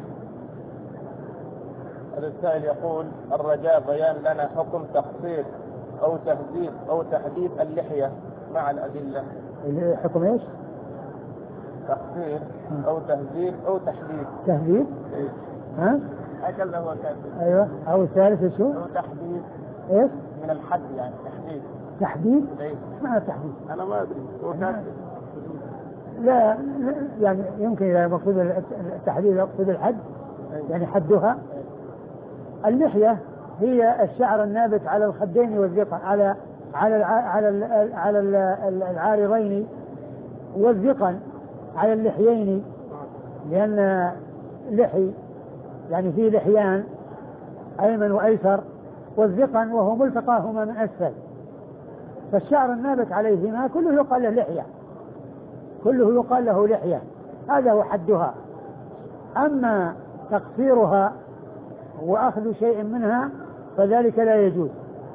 هذا السائل يقول الرجاء بيان لنا حكم تقصير أو تهذيب أو تحديد اللحية مع الأدلة. حكم إيش؟ تقصير أو تهذيب أو تحديد. تهذيب؟ إيه؟ ها؟ هكذا هو كاتب. أيوة. أو الثالث شو؟ أو تحديد. إيش؟ من الحد يعني تحديد. تحديد؟ إيه؟ إيش معنى تحديد؟ أنا ما أدري هو كاتب. لا يعني يمكن إذا مقصود التحديد يقصد الحد يعني حدها. اللحية هي الشعر النابت على الخدين والذقن، على على على على العارضين والذقن، على اللحيين، لأن لحي يعني فيه لحيان أيمن وأيسر، والذقن وهو ملتقاهما من أسفل، فالشعر النابت عليهما كله يقال له لحية، كله يقال له لحية، هذا هو حدها. أما تقصيرها وأخذ شيء منها فذلك لا يجوز،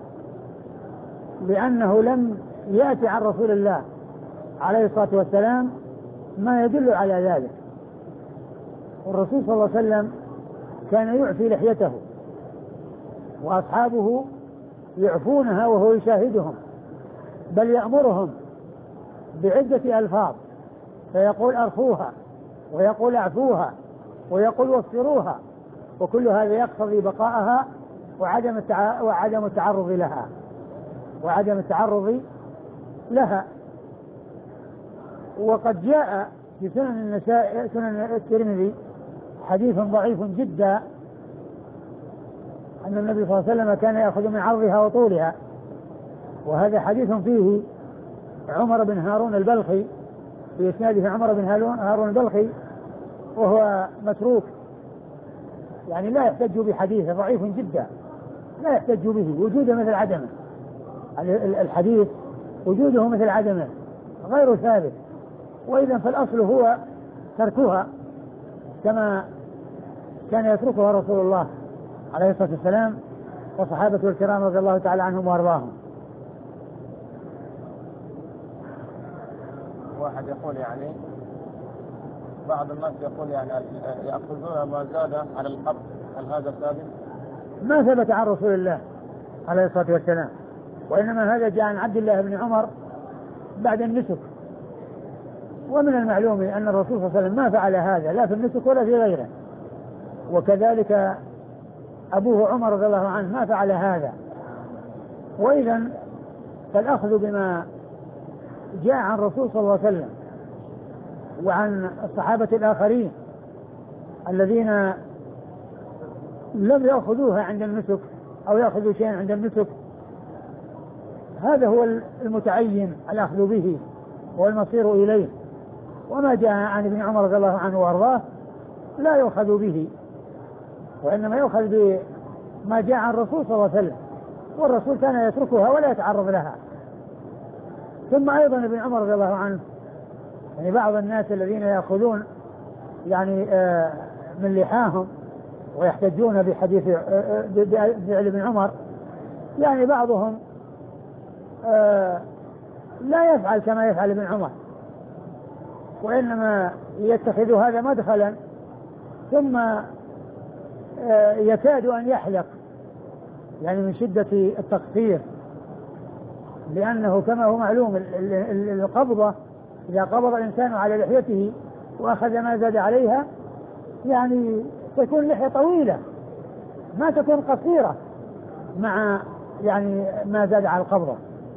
لأنه لم يأتي عن رسول الله عليه الصلاة والسلام ما يدل على ذلك. والرسول صلى الله عليه وسلم كان يعفي لحيته وأصحابه يعفونها وهو يشاهدهم، بل يأمرهم بعدة ألفاظ، فيقول أرخوها ويقول أعفوها ويقول وفروها، وكل هذا يقتضي بقاءها وعدم التع... وعدم التعرض لها وعدم التعرض لها. وقد جاء في سنن النساء سنن الترمذي حديث ضعيف جدا أن النبي صلى الله عليه وسلم كان يأخذ من عرضها وطولها، وهذا حديث فيه عمر بن هارون البلخي، في إسناده عمر بن هارون البلخي وهو متروك، يعني لا يحتج بحديثه، ضعيف جدا لا يحتج به، وجوده مثل عدمه. الحديث وجوده مثل عدمه غير ثابت، وإذا فالأصل هو تركها كما كان يتركها رسول الله عليه الصلاة والسلام وصحابته الكرام رضي الله تعالى عنهم وارضاهم. واحد يقول يعني بعض الناس يقول يعني يأخذون ما زاد على القبض، هل هذا ثابت؟ ما ثبت عن رسول الله عليه الصلاة والسلام، وإنما هذا جاء عن عبد الله بن عمر بعد النسك، ومن المعلوم أن الرسول صلى الله عليه وسلم ما فعل هذا لا في النسك ولا في غيره، وكذلك أبوه عمر رضي الله عنه ما فعل هذا. وإذا فالأخذ بما جاء عن الرسول صلى الله عليه وسلم وعن الصحابة الآخرين الذين لم يأخذوها عند النسك أو يأخذوا شيئا عند النسك، هذا هو المتعين الأخذ به والمصير إليه. وما جاء عن ابن عمر رضي الله عنه وارضاه لا يؤخذ به، وإنما يؤخذ بما جاء عن الرسول صلى الله عليه وسلم، والرسول كان يتركها ولا يتعرض لها. ثم أيضا ابن عمر رضي الله عنه يعني بعض الناس الذين يأخذون يعني آه من لحاهم ويحتجون بحديث فعل ابن عمر، يعني بعضهم آه لا يفعل كما يفعل ابن عمر، وإنما يتخذ هذا مدخلا ثم آه يكاد أن يحلق يعني من شدة التقصير، لأنه كما هو معلوم القبضة إذا قبض الإنسان على لحيته وأخذ ما زاد عليها يعني تكون لحية طويلة ما تكون قصيرة مع يعني ما زاد على القبضة.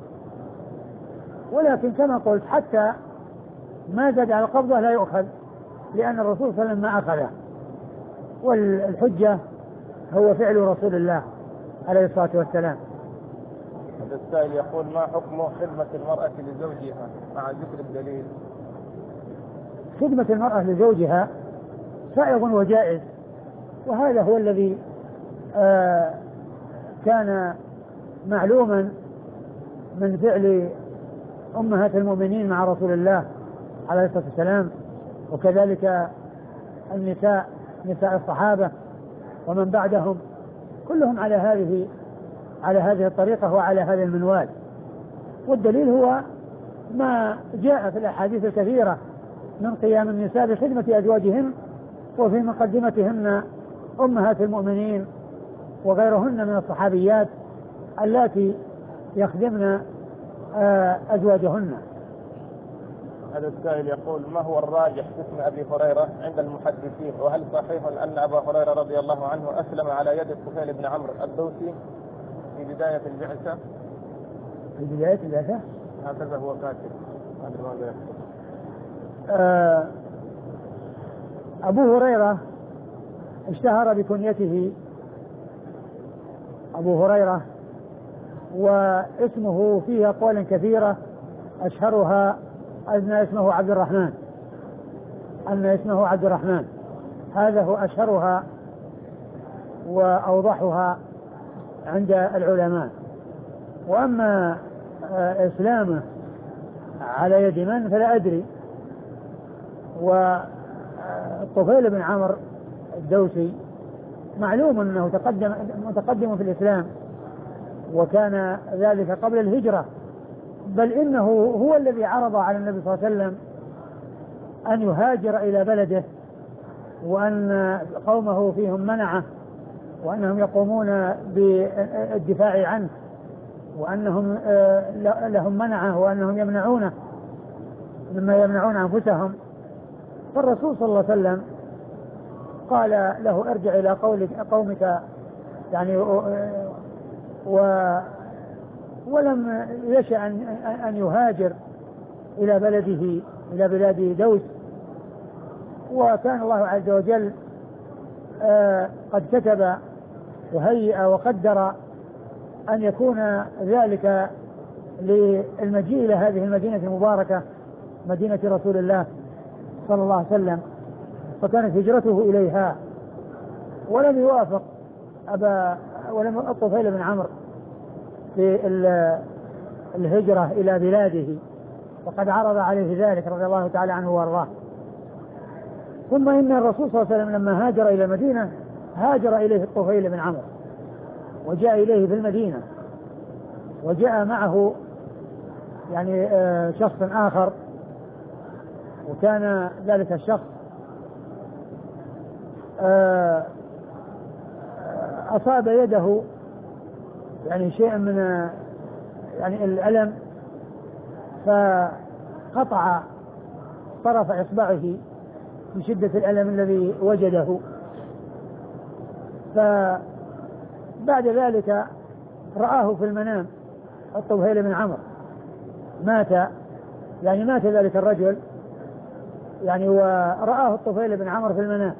ولكن كما قلت حتى ما زاد على القبضة لا يؤخذ، لأن الرسول صلى الله عليه وسلم ما أخذه، والحجة هو فعل رسول الله عليه الصلاة والسلام. هذا السائل يقول ما حكم خدمة المرأة لزوجها مع ذكر الدليل؟ خدمة المرأة لزوجها سائغ وجائز، وهذا هو الذي آه كان معلوما من فعل أمهات المؤمنين مع رسول الله عليه الصلاة والسلام، وكذلك النساء نساء الصحابة ومن بعدهم كلهم على هذه على هذه الطريقة وعلى هذا المنوال. والدليل هو ما جاء في الأحاديث الكثيرة من قيام النساء بخدمة أزواجهن، وفي مقدمتهن أمهات المؤمنين وغيرهن من الصحابيات اللاتي يخدمن أزواجهن. هذا السائل يقول ما هو الراجح في اسم أبي هريرة عند المحدثين، وهل صحيح أن أبا هريرة رضي الله عنه أسلم على يد الطفيل بن عمرو الدوسي في بداية البعثة؟ في بداية البعثة؟ هكذا هو كاتب. آه أبو هريرة اشتهر بكنيته أبو هريرة، واسمه فيه أقوال كثيرة أشهرها أن اسمه عبد الرحمن أن اسمه عبد الرحمن هذا هو أشهرها وأوضحها عند العلماء. وأما إسلامه على يد من فلا أدري. والطفيل بن عمرو الدوسي معلوم أنه تقدم متقدم في الإسلام، وكان ذلك قبل الهجرة، بل إنه هو الذي عرض على النبي صلى الله عليه وسلم أن يهاجر إلى بلده، وأن قومه فيهم منعه، وأنهم يقومون بالدفاع عنه، وأنهم لهم منعه، وأنهم يمنعونه مما يمنعون أنفسهم. فالرسول صلى الله عليه وسلم قال له ارجع إلى قومك يعني و ولم يشأ أن يهاجر إلى بلده إلى بلاد دوس. وكان الله عز وجل قد كتب وهيئ وقدر أن يكون ذلك للمجيء إلى هذه المدينة المباركة مدينة رسول الله صلى الله عليه وسلم، فكانت هجرته إليها. ولم يوافق أبا ولم الطفيل بن عمرو في الهجرة إلى بلاده، وقد عرض عليه ذلك رضي الله تعالى عنه وارضاه. ثم إن الرسول صلى الله عليه وسلم لما هاجر إلى المدينة هاجر إليه الطفيل بن عمرو وجاء إليه في المدينة، وجاء معه يعني شخص آخر، وكان ذلك الشخص أصاب يده يعني شيء من يعني الألم، فقطع طرف إصبعه من شدة الألم الذي وجده. فبعد ذلك رآه في المنام الطفيل بن عمرو مات، يعني مات ذلك الرجل يعني، ورآه الطفيل بن عمرو في المنام،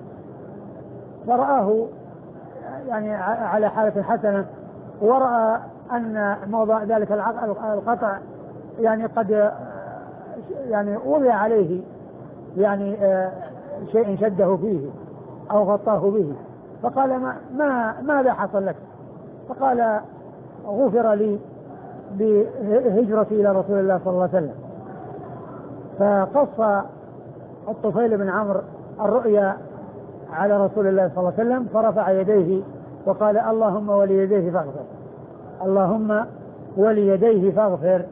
فرآه يعني على حالة حسنة، ورأى أن موضع ذلك القطع يعني قد يعني وضع عليه يعني شيء شده فيه أو غطاه به، فقال ما, ما ماذا حصل لك؟ فقال غفر لي بهجرتي إلى رسول الله صلى الله عليه وسلم. فقص الطفيل بن عمرو الرؤيا على رسول الله صلى الله عليه وسلم، فرفع يديه وقال اللهم وليديه فاغفر، اللهم وليديه فاغفر.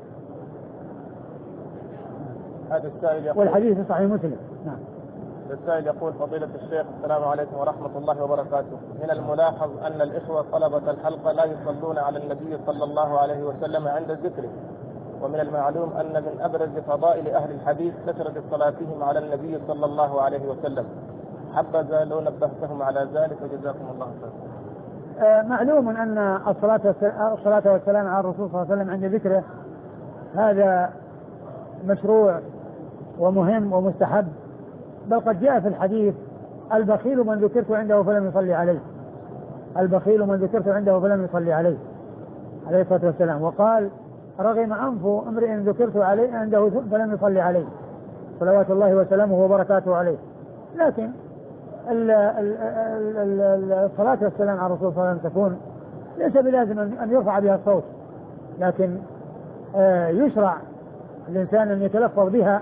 هذا السائل يقول، والحديث صحيح مسلم. نعم. السائل يقول فضيلة الشيخ السلام عليكم ورحمة الله وبركاته. من الملاحظ أن الإخوة طلبة الحلقة لا يصلون على النبي صلى الله عليه وسلم عند ذكره، ومن المعلوم أن من أبرز فضائل أهل الحديث كثرة صلاتهم على النبي صلى الله عليه وسلم، حبذا لو نبهتهم على ذلك وجزاكم الله خيرا. معلوم أن الصلاة الصلاة والسلام على الرسول صلى الله عليه وسلم عند ذكره هذا مشروع ومهم ومستحب، بل قد جاء في الحديث البخيل من ذكرت عنده فلم يصلي عليه، البخيل من ذكرت عنده فلم يصلي عليه عليه الصلاة والسلام. وقال رغم أنف امرئ ذكرت عليه عنده فلم يصلي عليه صلوات الله وسلامه وبركاته عليه. لكن الصلاة والسلام على الرسول صلى الله عليه وسلم تكون ليس بلازم أن يرفع بها الصوت، لكن يشرع الإنسان أن يتلفظ بها،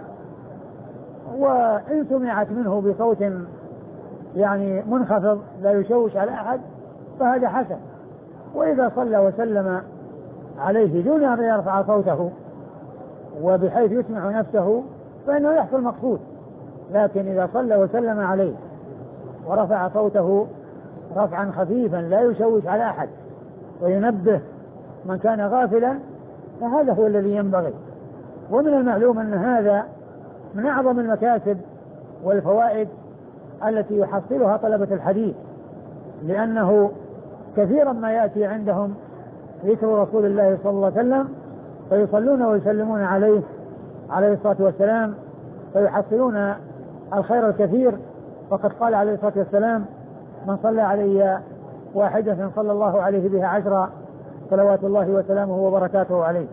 وإن سمعت منه بصوت يعني منخفض لا يشوش على أحد فهذا حسن. وإذا صلى وسلم عليه دون أن يرفع صوته وبحيث يسمع نفسه فإنه يحصل مقصود. لكن إذا صلى وسلم عليه ورفع صوته رفعا خفيفا لا يشوش على أحد وينبه من كان غافلا فهذا هو الذي ينبغي. ومن المعلوم أن هذا من أعظم المكاسب والفوائد التي يحصلها طلبة الحديث، لأنه كثيرا ما يأتي عندهم ذكر رسول الله صلى الله عليه وسلم فيصلون ويسلمون عليه عليه الصلاة والسلام فيحصلون الخير الكثير. وقد قال عليه الصلاة والسلام من صلى علي واحدة صلى الله عليه بها عشرا صلوات الله وسلامه وبركاته عليه.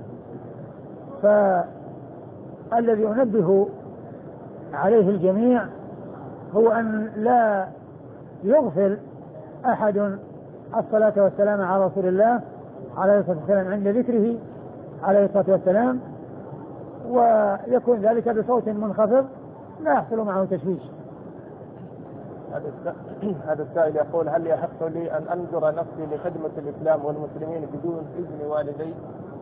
فالذي أنبه عليه الجميع هو أن لا يغفل أحد الصلاة والسلام على رسول الله عليه الصلاة والسلام عند ذكره عليه الصلاة والسلام، ويكون ذلك بصوت منخفض لا يحصل معه تشويش. هذا السائل يقول هل يحق لي أن أنذر نفسي لخدمة الإسلام والمسلمين بدون إذن والدي؟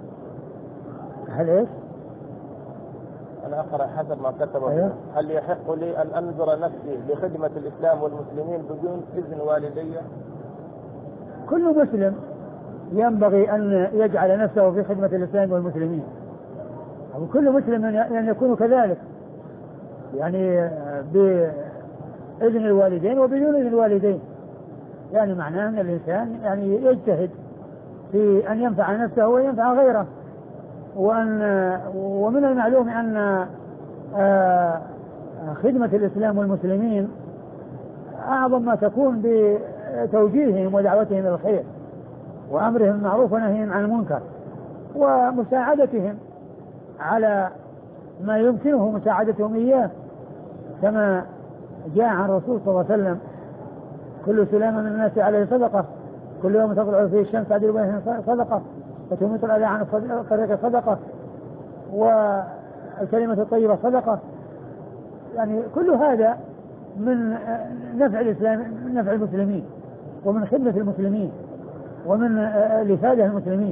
هل إيش؟ أنا أقرأ حسب ما كتبه. أيوه؟ هل يحق لي أن أنذر نفسي لخدمة الإسلام والمسلمين بدون إذن والدي؟ كل مسلم ينبغي أن يجعل نفسه في خدمة الإسلام والمسلمين، وكل مسلم أن يكون كذلك، يعني بإذن الوالدين وبدون إذن الوالدين. يعني معناه أن الإنسان يعني يجتهد في أن ينفع نفسه وينفع غيره. وأن ومن المعلوم أن خدمة الإسلام والمسلمين أعظم ما تكون بتوجيههم ودعوتهم إلى الخير وأمرهم بالمعروف ونهيهم عن المنكر ومساعدتهم على ما يمكنه مساعدتهم إياه، كما جاء عن الرسول صلى الله عليه وسلم كل سلام من الناس عليه صدقة، كل يوم تطلع فيه الشمس عدل بينهم صدقة، وتميط الأذى عن الطريق صدقة، والكلمة الطيبة صدقة. يعني كل هذا من نفع الإسلام، من نفع المسلمين، ومن خدمة المسلمين، ومن لفادة المسلمين.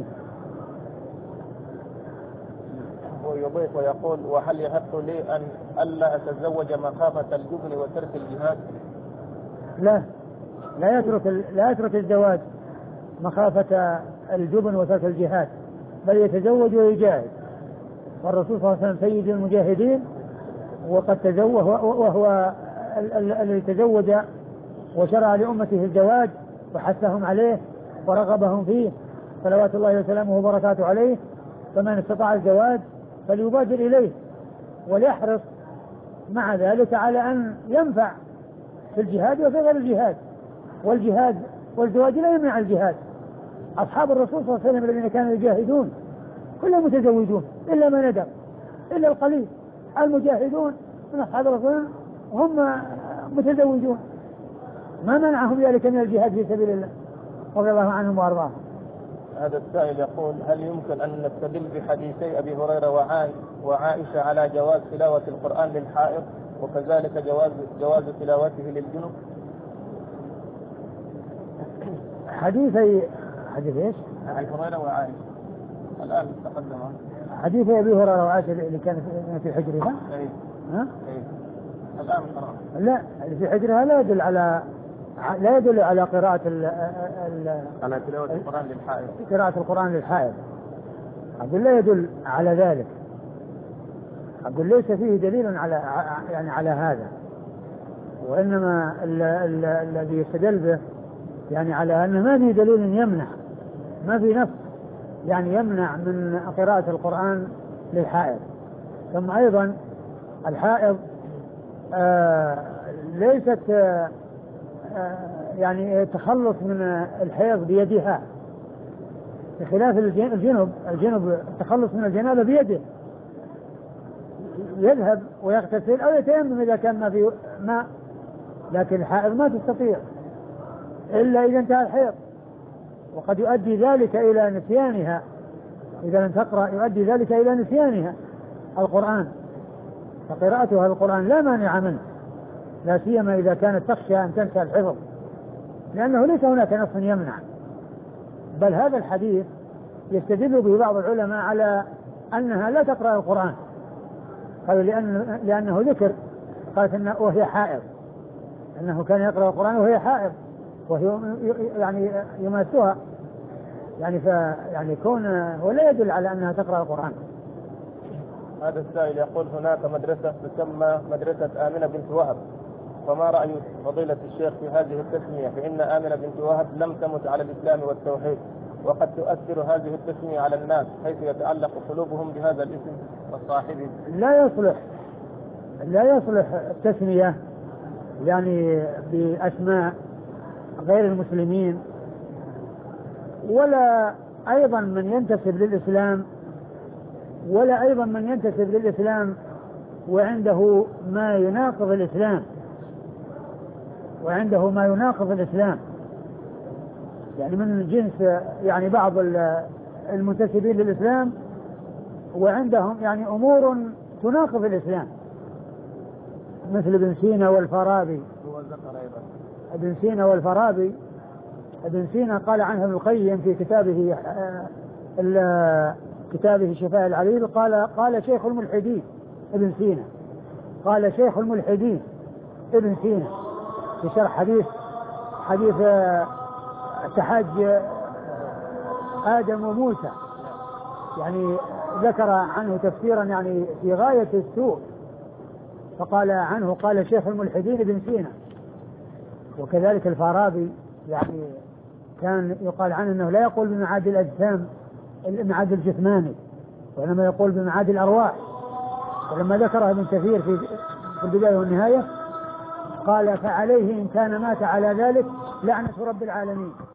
ويضيف ويقول: وهل يحق لي أن ألا أتزوج مخافة الجبن وترك الجهاد؟ لا، لا يترك لا يترك الزواج مخافة الجبن وترك الجهاد، بل يتزوج ويجاهد. والرسول صلى الله عليه وسلم سيد المجاهدين، وقد تزوج وهو الذي تزوج وشرع لأمته الزواج وحثهم عليه ورغبهم فيه صلوات الله وسلامه وبركاته عليه. فمن استطاع الزواج فليبادر إليه وليحرص مع ذلك على أن ينفع في الجهاد وفي غير الجهاد. والجهاد والزواج لا يمنع الجهاد. أصحاب الرسول صلى الله عليه وسلم الذين كانوا يجاهدون كلهم متزوجون إلا ما ندر، إلا القليل. المجاهدون من أصحاب الرسول هم متزوجون، ما منعهم ذلك من الجهاد في سبيل الله رضي الله عنهم وأرضاهم. هذا السائل يقول: هل يمكن أن نستدل بحديثي أبي هريرة وعائشة على جواز تلاوة القرآن للحائض، وكذلك جواز جواز تلاوته للجنب؟ حديثي حديث ايش؟ أبي هريرة وعائشة الآن تقدم. حديث أبي هريرة وعائشة اللي كانت في حجرها؟ أي. ها؟ أي. الآن قرأ. لا، اللي في حجرها لا يدل على لا يدل على قراءة ال ال على تلاوة القرآن للحائض. قراءة القرآن للحائض. أقول لا يدل على ذلك. أقول ليس فيه دليل على يعني على هذا، وإنما الذي يستدل به يعني على أنه ما في دليل يمنع، ما في نص يعني يمنع من قراءة القرآن للحائض. ثم أيضا الحائض آه ليست آه يعني تخلص من الحيض بيدها، بخلاف الجنب. الجنب التخلص من الجنابة بيده، يذهب ويغتسل أو يتيمم إذا كان ما في ماء، لكن الحائض ما تستطيع إلا إذا انتهى الحيض، وقد يؤدي ذلك إلى نسيانها. إذا لم تقرأ يؤدي ذلك إلى نسيانها القرآن، فقراءتها القرآن لا مانع منه، لا سيما إذا كانت تخشى أن تنسى الحفظ، لأنه ليس هناك نص يمنع. بل هذا الحديث يستدل به بعض العلماء على أنها لا تقرأ القرآن، قالوا لأن لأنه ذكر، قالت إنه وهي حائض، أنه كان يقرأ القرآن وهي حائض وهي يعني يماسها، يعني ف يعني كون ولا يدل على أنها تقرأ القرآن. هذا السائل يقول: هناك مدرسة تسمى مدرسة آمنة بنت وهب، وما رأي فضيلة الشيخ في هذه التسمية؟ فإن آمنة بنت وهب لم تمت على الإسلام والتوحيد، وقد تؤثر هذه التسمية على الناس حيث يتعلق قلوبهم بهذا الاسم وصاحبه. لا يصلح لا يصلح التسمية يعني بأسماء غير المسلمين، ولا أيضا من ينتسب للإسلام ولا أيضا من ينتسب للإسلام وعنده ما يناقض الإسلام وعنده ما يناقض الإسلام يعني من جنس يعني بعض المنتسبين للإسلام وعندهم يعني أمور تناقض الإسلام، مثل ابن سينا والفارابي. ابن سينا والفارابي ابن سينا قال عنه ابن القيم في كتابه كتابه شفاء العليل، قال قال شيخ الملحدين ابن سينا، قال شيخ الملحدين ابن سينا في شرح حديث حديث تحاج آدم وموسى، يعني ذكر عنه تفسيرا يعني في غاية السوء، فقال عنه قال شيخ الملحدين ابن سينا. وكذلك الفارابي يعني كان يقال عنه أنه لا يقول بمعاد الأجسام المعاد الجسماني، وإنما يقول بمعاد الأرواح. ولما ذكره ابن كثير في البداية والنهاية قال: فعليه إن كان مات على ذلك لعنة رب العالمين.